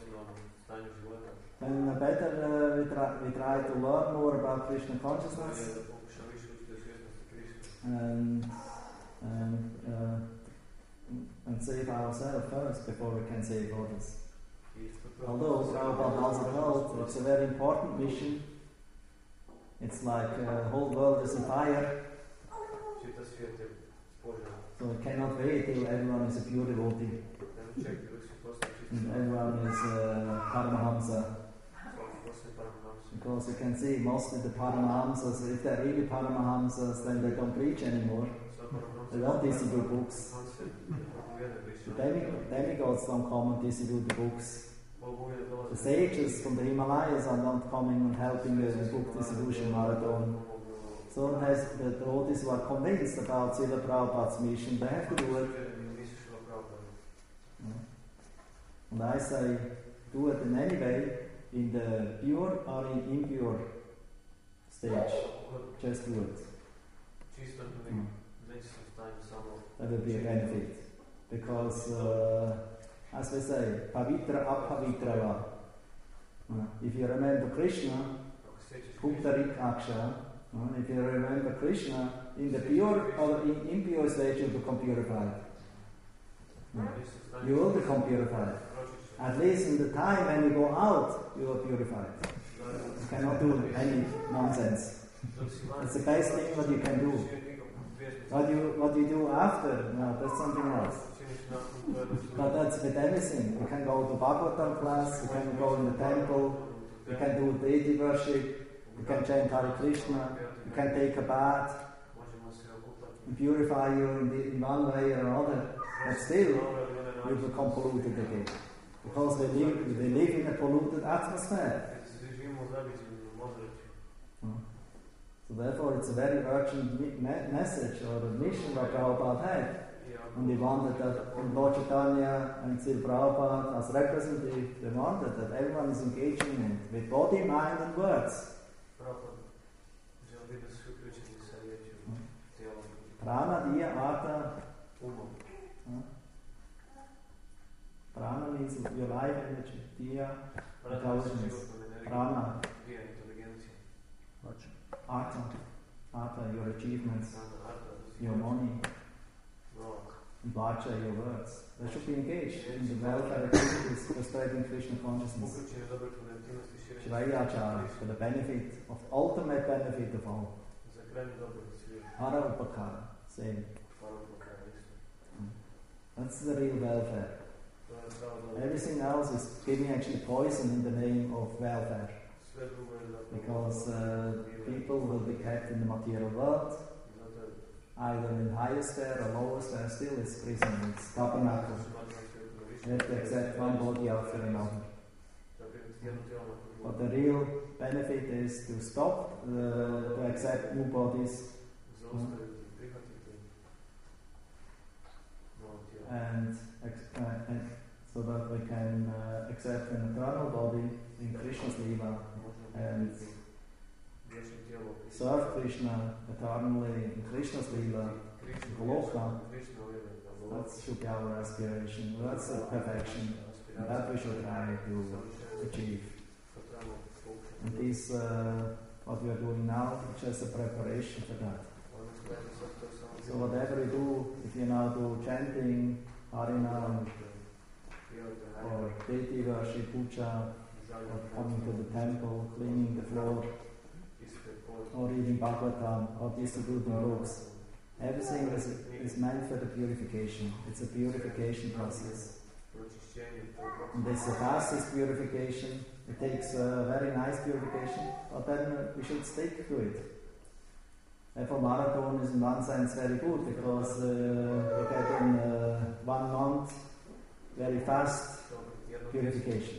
then better we try to learn more about Krishna consciousness and save ourselves first before we can save others. Although Prabhupada also told it's a very important mission. It's like the whole world is on fire. So we cannot wait till everyone is a pure devotee. And everyone is Paramahamsa. Because you can see mostly the Paramahamsas, if they're really Paramahamsas, then they don't preach anymore. They don't distribute books. The demigods don't come and distribute the books. The sages from the Himalayas are not coming and helping the book distribution marathon. So the devotees who are convinced about Srila Prabhupada's mission, they have to do it. And I say, do it in any way, in the pure or in impure stage. Just do it. That will be a benefit. Because, as we say, pavitra apavitra. If you remember Krishna, Kuptarik Aksha, if you remember Krishna, in the pure or in impure stage you become purified. You will become purified. At least in the time when you go out, you are purified. You cannot do any nonsense. It's the best thing what you can do. What you do after, no, that's something else. But that's with everything. You can go to Bhagavatam class, you can go in the temple, you can do deity worship, you can chant Hare Krishna, you can take a bath, and purify you in one way or another. But still, you become polluted again. Because they live in a polluted atmosphere. So therefore it's a very urgent message or a mission that Prabhupada had. And they wanted that in Lord Chaitanya and Srila Prabhupada as representative, they wanted that everyone is engaging in it with body, mind and words. Prana, Diya, Artha. Prana means your life energy. Diya, intelligence. Prana. Artha, your achievements, your money. Vacha, your words. They should be engaged in the welfare activities for spreading Krishna consciousness. Shreyachara, for the benefit, of ultimate benefit of all. Hara Upakara, same. That's the real welfare. Everything else is giving actually poison in the name of welfare. Because people will be kept in the material world, either in higher sphere or lower sphere, still it's prison, it's tabernacle. You have to accept one body after another. But the real benefit is to stop, to accept new bodies, and so that we can accept an eternal body in Krishna's Leela and serve Krishna eternally in Krishna's Leela, in Goloka. That should be our aspiration. That's the perfection. And that we should try to achieve. And this, what we are doing now, is just a preparation for that. So whatever we do, if you now do chanting, Harinam, or deity worship, puja, or coming to the temple, cleaning the floor, or reading Bhagavatam, or distributing books, everything is meant for the purification. It's a purification process. And it's the fastest purification. It takes a very nice purification, but then we should stick to it. Therefore, marathon is in one sense very good because you get in 1 month very fast purification.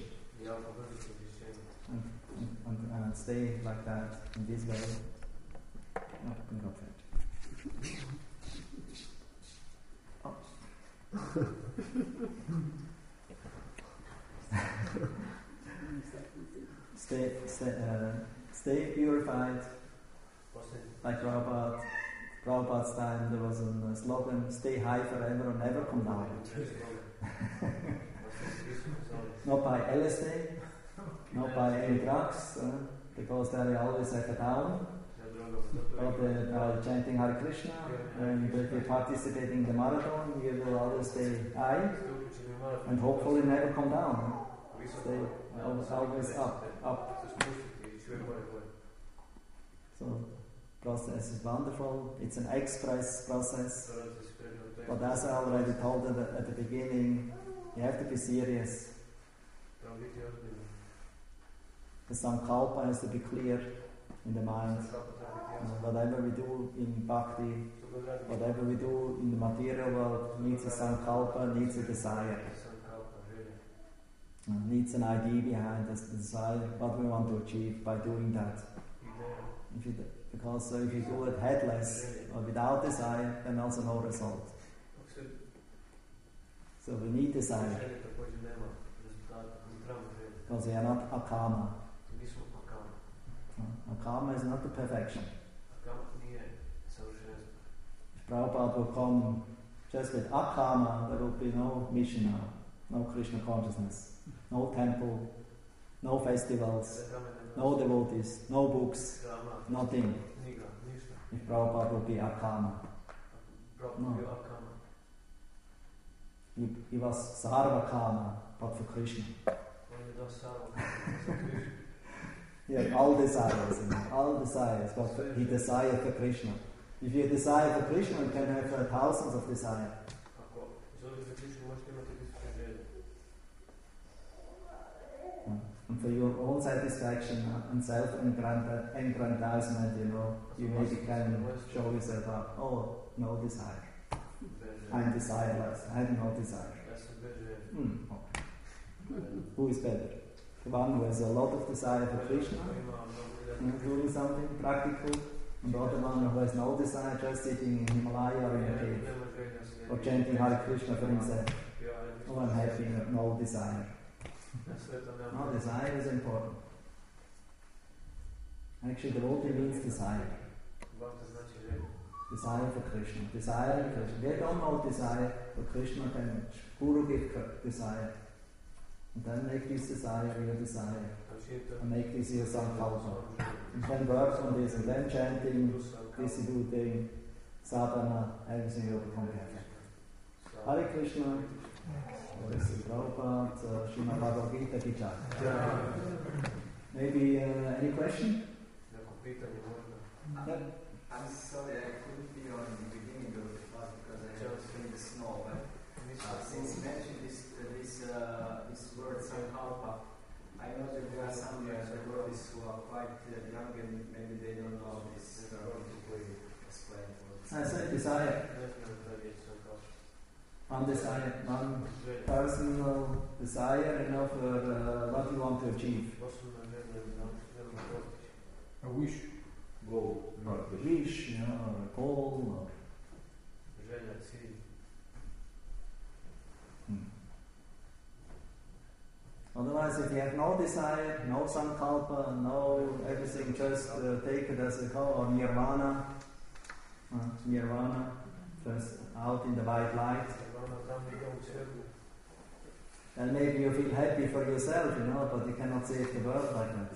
And stay like that in this way. No, I can go for it. Stay purified. Like Prabhupada's time, there was a slogan: "Stay high forever and never come down." Not by LSD, not by any drugs, because they always have a down. But by chanting Hare Krishna and if you're participating in the marathon, you will always stay high and hopefully never come down. Stay always up. So, process is wonderful. It's an express process. But as I already told at the beginning, you have to be serious. The sankalpa has to be clear in the mind. Whatever we do in bhakti, whatever we do in the material world needs a sankalpa, needs a desire. Needs an idea behind us, the desire, what we want to achieve by doing that. Because if you do it headless or without desire, then also no result. So we need desire. Because we are not akama. Akama is not the perfection. If Prabhupada will come just with akama, there will be no mission now, no Krishna consciousness, no temple, no festivals, no devotees, no books, nothing. If Prabhupada will be akama. No. He was sarvakama, but for Krishna. Only those sorrow for Krishna. Yeah, all desires, all desires, but he desired for Krishna. If you desire for Krishna, you can have thousands of desires. And for your own satisfaction and self-aggrandizement, you maybe can show yourself up, oh, no desire. I'm desireless, I have no desire. Okay. Who is better? The one who has a lot of desire for Krishna, doing something practical, and the other one who has no desire, just sitting in Himalaya or in a cave, or chanting Hare Krishna for himself. Oh, I'm happy, no desire. No, desire is important. Actually, devotee means desire. Desire for Krishna. Desire in Krishna. They don't know desire for Krishna, then Guru gives desire. And then make this desire your desire. And make this your sankalpa. And then work on this, and then chanting, distributing, sadhana, everything will become perfect. Hare Krishna. Prabhupada, Srimad Bhagavad Gita ki jai. Maybe any question? Yeah. I'm sorry, I couldn't be on the beginning of the class because I was in the snow. But since you mentioned this word sankalpa, I know that there are some devotees who are quite young and maybe they don't know this word to explain. I said desire. One desire, one personal desire, for what you want to achieve. A wish. Goal. Or a wish, or a goal. Otherwise, if you have no desire, no sankalpa, no everything, just take it as a goal, or nirvana. Nirvana, just out in the white light. And maybe you feel happy for yourself, but you cannot save the world like that.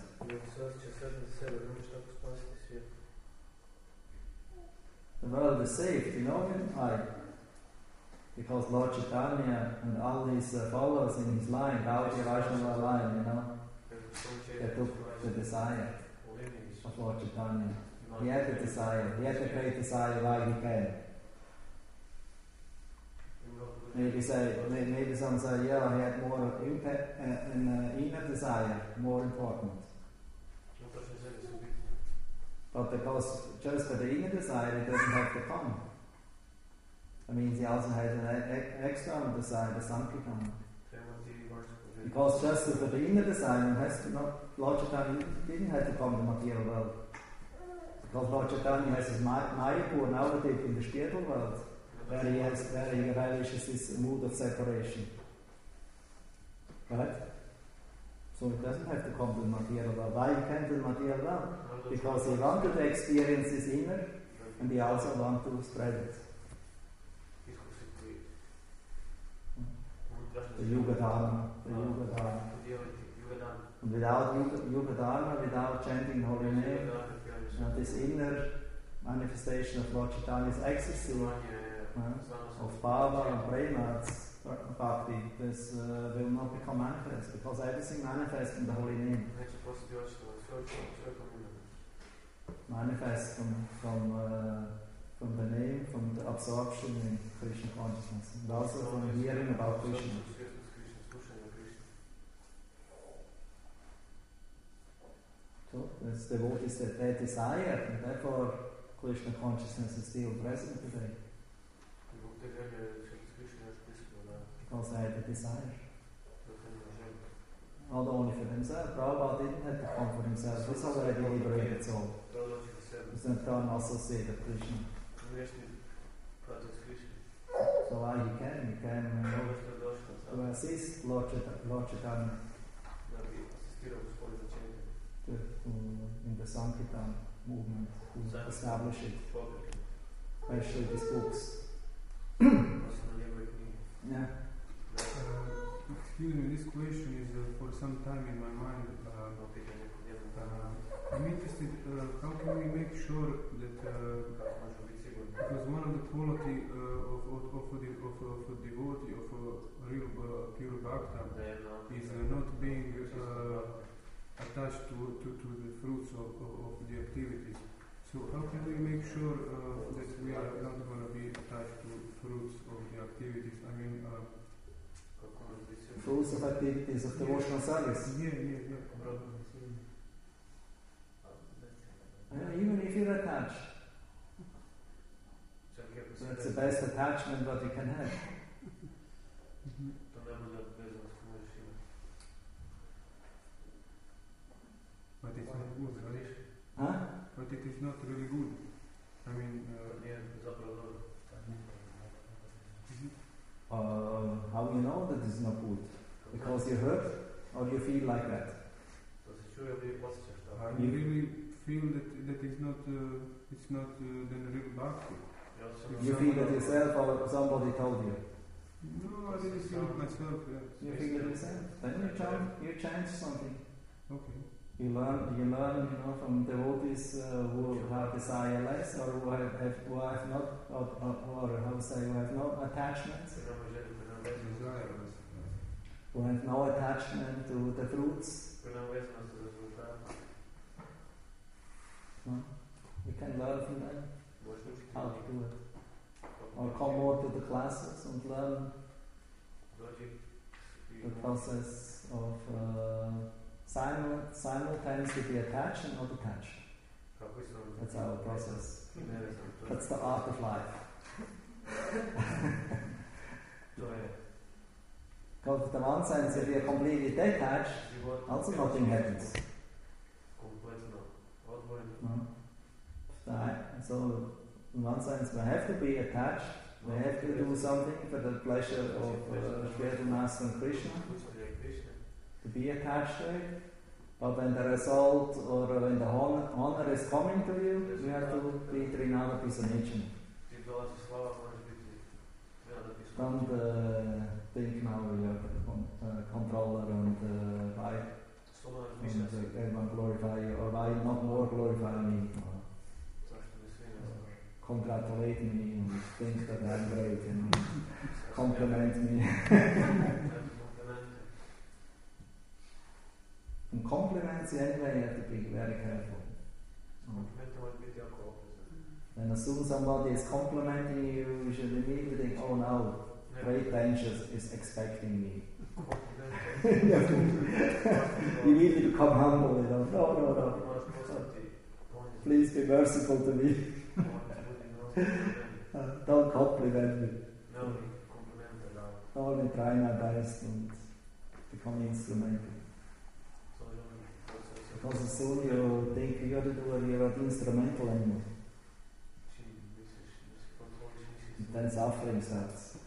The world is saved, why? Because Lord Chaitanya and all his followers in his line, Gaudiya Vaishnava line, they took the desire of Lord Chaitanya. He had the desire, he had the great desire why he came. Maybe some say, yeah, he had more impact, an inner desire, more important. But because just for the inner desire, he doesn't have to come. That means he also has an external desire, the Sankirtana. Because just for the inner desire, has to not, Lord Chaitanya didn't have to come to the material world. Because Lord Chaitanya has his Mayapur nowadays in the spiritual world. Where he relishes this mood of separation. Right? So he doesn't have to come to the material world. Why he came to the material world? Because he wanted to experience his inner, and he also wanted to spread it. The Yuga Dharma. And without Yuga Dharma, without chanting holy name, this inner manifestation of Lord Chaitanya's ecstasy, of Bhava and Prema, Bhakti, this will not become manifest, because everything manifests in the holy name. Manifest from the name, from the absorption in Krishna consciousness, and also from hearing about Krishna. So, this devotees that they desire, and therefore Krishna consciousness is still present today. Because they had a desire. Not only for themselves. Prabhupada didn't have to come for himself. He's already liberated soul. He's an eternal associate of Krishna. So why he came? He came to assist Lord Chaitanya in the Sankirtan movement, to establish it. Especially these books. Yeah. Excuse me, this question is for some time in my mind. I'm interested, how can we make sure that, because one of the quality of a devotee, of a real pure bhakta is not being attached to the fruits of the activities. So how can we make sure that we are not going to be attached to fruits of the activities? I mean, fruits of activities of devotional service. Yeah. Even if you're attached, that's the best attachment that you can have. But it's not good, right? Huh? But it is not really good. I mean, how you know that it's not good? Because you hurt or you feel like that? You really feel that it's not then real bhakti. You feel it yourself or somebody told you? No, I really feel it myself. Yeah. You feel it yourself? Then you change something. Okay. You learn, from devotees who have desire less or who have not, or how to say, who have no attachments. Who have no attachment to the fruits. You can learn from them how to do it. Or come more to the classes and learn the process of simultaneously be attached and not attached. That's our process. That's the art of life. Because with the one sense, if you're completely detached, also nothing happens. So, in one sense, we have to be attached. We have to do something for the pleasure of spiritual master and Krishna. To be attached to it. But when the result or when the honor is coming to you, you have to be Trinada Pisanechan. Don't think now you're the controller and why everyone glorify you, or why not more glorify me, or congratulate me and think that I'm great, compliment me. And compliments, anyway, you have to be very careful. And as soon as somebody is complimenting you, you should immediately think, oh no, great danger is expecting me. You immediately become humble, No. Please be merciful to me. Don't compliment me. Only try my best and become instrumental. Because as soon you think you're the doer, you're not instrumental anymore. And then suffering starts.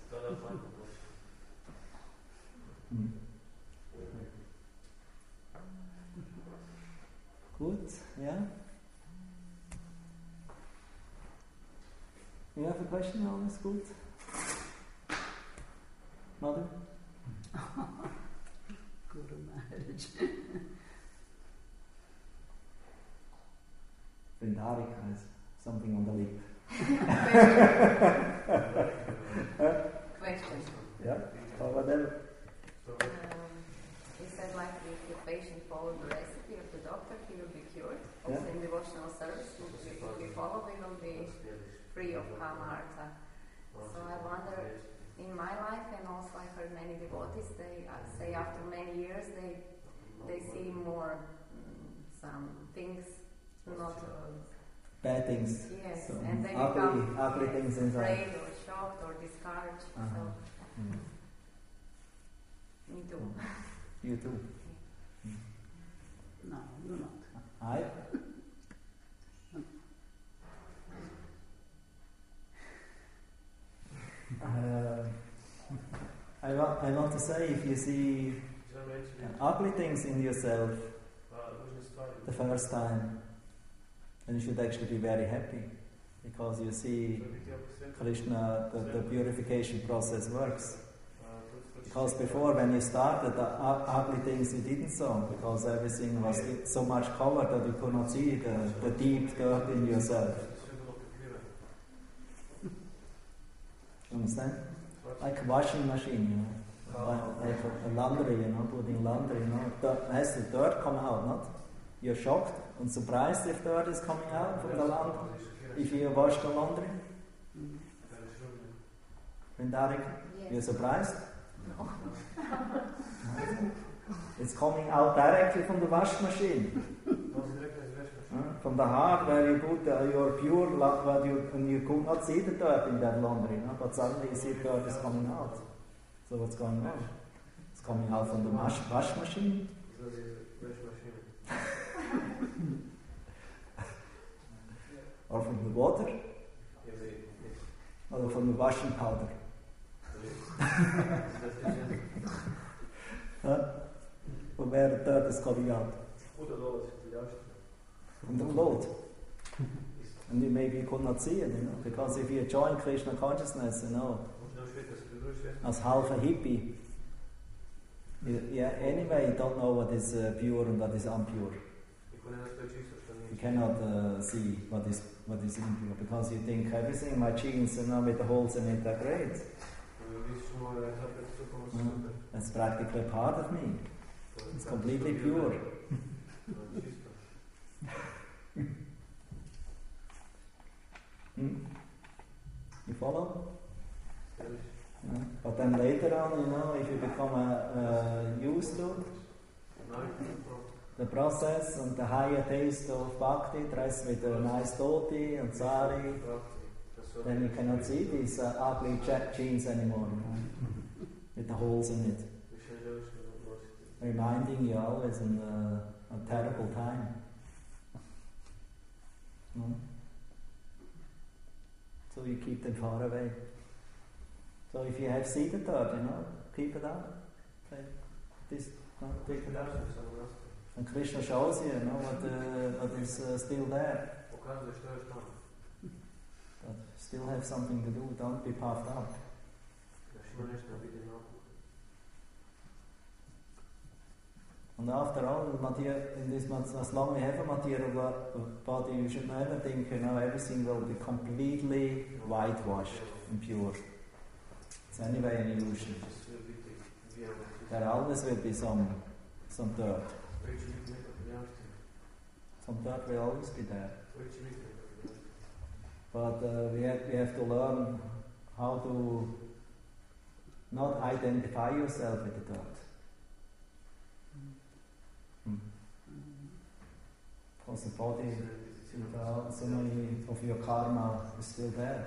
Good, yeah? You have a question on this? Good? Mother? Guru Maharaj. Vindarika is something on the lip. Question. Yeah, or whatever. He said, like, if the patient followed the recipe of the doctor, he will be cured. Also in devotional service, if we follow, we will be free of karma artha. So I wonder, in my life, and also I heard many devotees, they say after many years, they see more some things, not bad things. Yes, so and they ugly things inside. Afraid or shocked or discouraged. So. Me too. You too. No, you're not. I want to say, if you see ugly things in yourself the first time, then you should actually be very happy, because you see Krishna, the purification process works. Because before, when you started, the ugly things you didn't saw, because everything was so much covered that you could not see the deep dirt in yourself. Understand? Like a washing machine, Like a laundry, putting laundry, That has the dirt come out, not? You're shocked and surprised if dirt is coming out from the laundry, if you wash the laundry. Vindarika, you're surprised? No. It's coming out directly from the wash machine. From the heart where you put your pure love, and you could not see the dirt in that laundry, but suddenly you see dirt is coming out. So what's going on? It's coming out from the wash machine. Or from the water? Or from the washing powder? From where the dirt is coming out? From the cloth. And you maybe could not see it, because if you join Krishna consciousness, as half a hippie, anyway you don't know what is pure and what is impure. You cannot see what is impure, because you think everything, my jeans, with the holes in it, are great. That's practically part of me. It's completely pure. You follow? But then later on, if you become used to the process and the higher taste of bhakti, dressed with a nice dhoti and sari, then you cannot see these ugly jeans anymore, with the holes in it, reminding you always in a terrible time. So you keep them far away. So if you have seeded dirt, keep it out. Take it out. And Krishna shows you, what is still there. But still have something to do. Don't be puffed up. And after all, as long as we have a material body, you should never think, everything will be completely whitewashed and pure. It's anyway an illusion. There always will be some dirt. Some dirt will always be there. But we have to learn how to not identify yourself with the dirt. Because the body, so many of your karma is still there.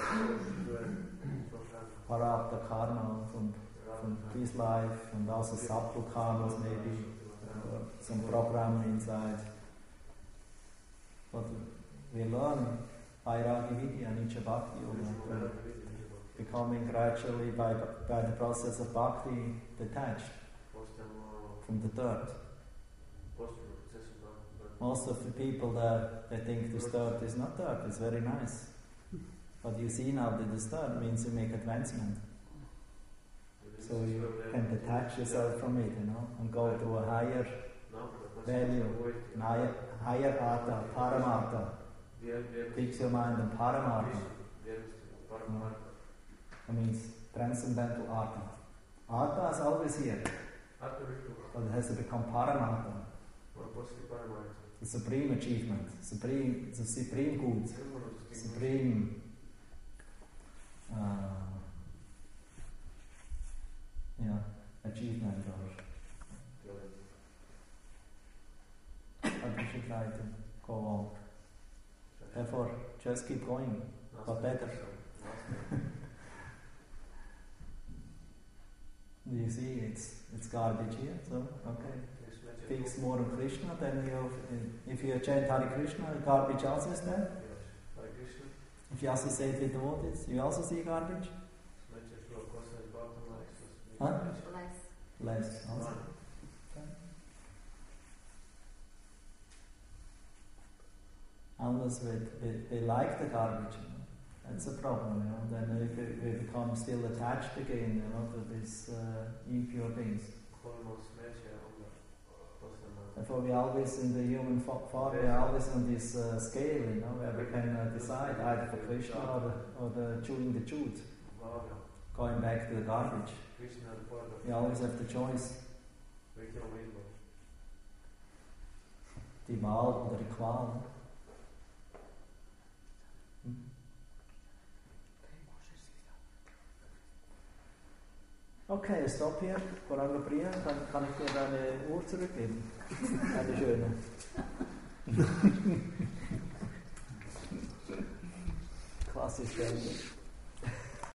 Parapta karma from this life, and also subtle karmas maybe, some program inside. But we learn Vairagi Vidya, Nicha Bhakti Yoga, becoming gradually by the process of bhakti detached from the dirt. Most of the people they think this dirt is not dirt, it's very nice. But you see now that this dirt means you make advancement. So you can detach yourself from it, and go to a higher value, higher artha, paramartha. Fix your mind on paramartha. That means transcendental artha. Artha is always here, but it has to become paramartha. The supreme achievement, the supreme good, supreme achievement. But we should try to go on. Therefore, just keep going, but better. Do you see, it's garbage here, so okay. Fix more on Krishna, then if you chant Hare Krishna, garbage also is there. If you associate with devotees, you also see garbage? Huh? Less. Also. Okay. Unless they like the garbage, that's a problem. Then we become still attached again, to these impure things. Therefore, we always in the human form, we are always on this scale, where we can decide either for Krishna or the chewing the jute. going back to the garbage. You always have the choice. Die Wahl oder die Qual. Okay, ich stopp hier. Corango Priya, kann ich dir deine Uhr zurückgeben? Eine schöne. Klassisch, denke ich.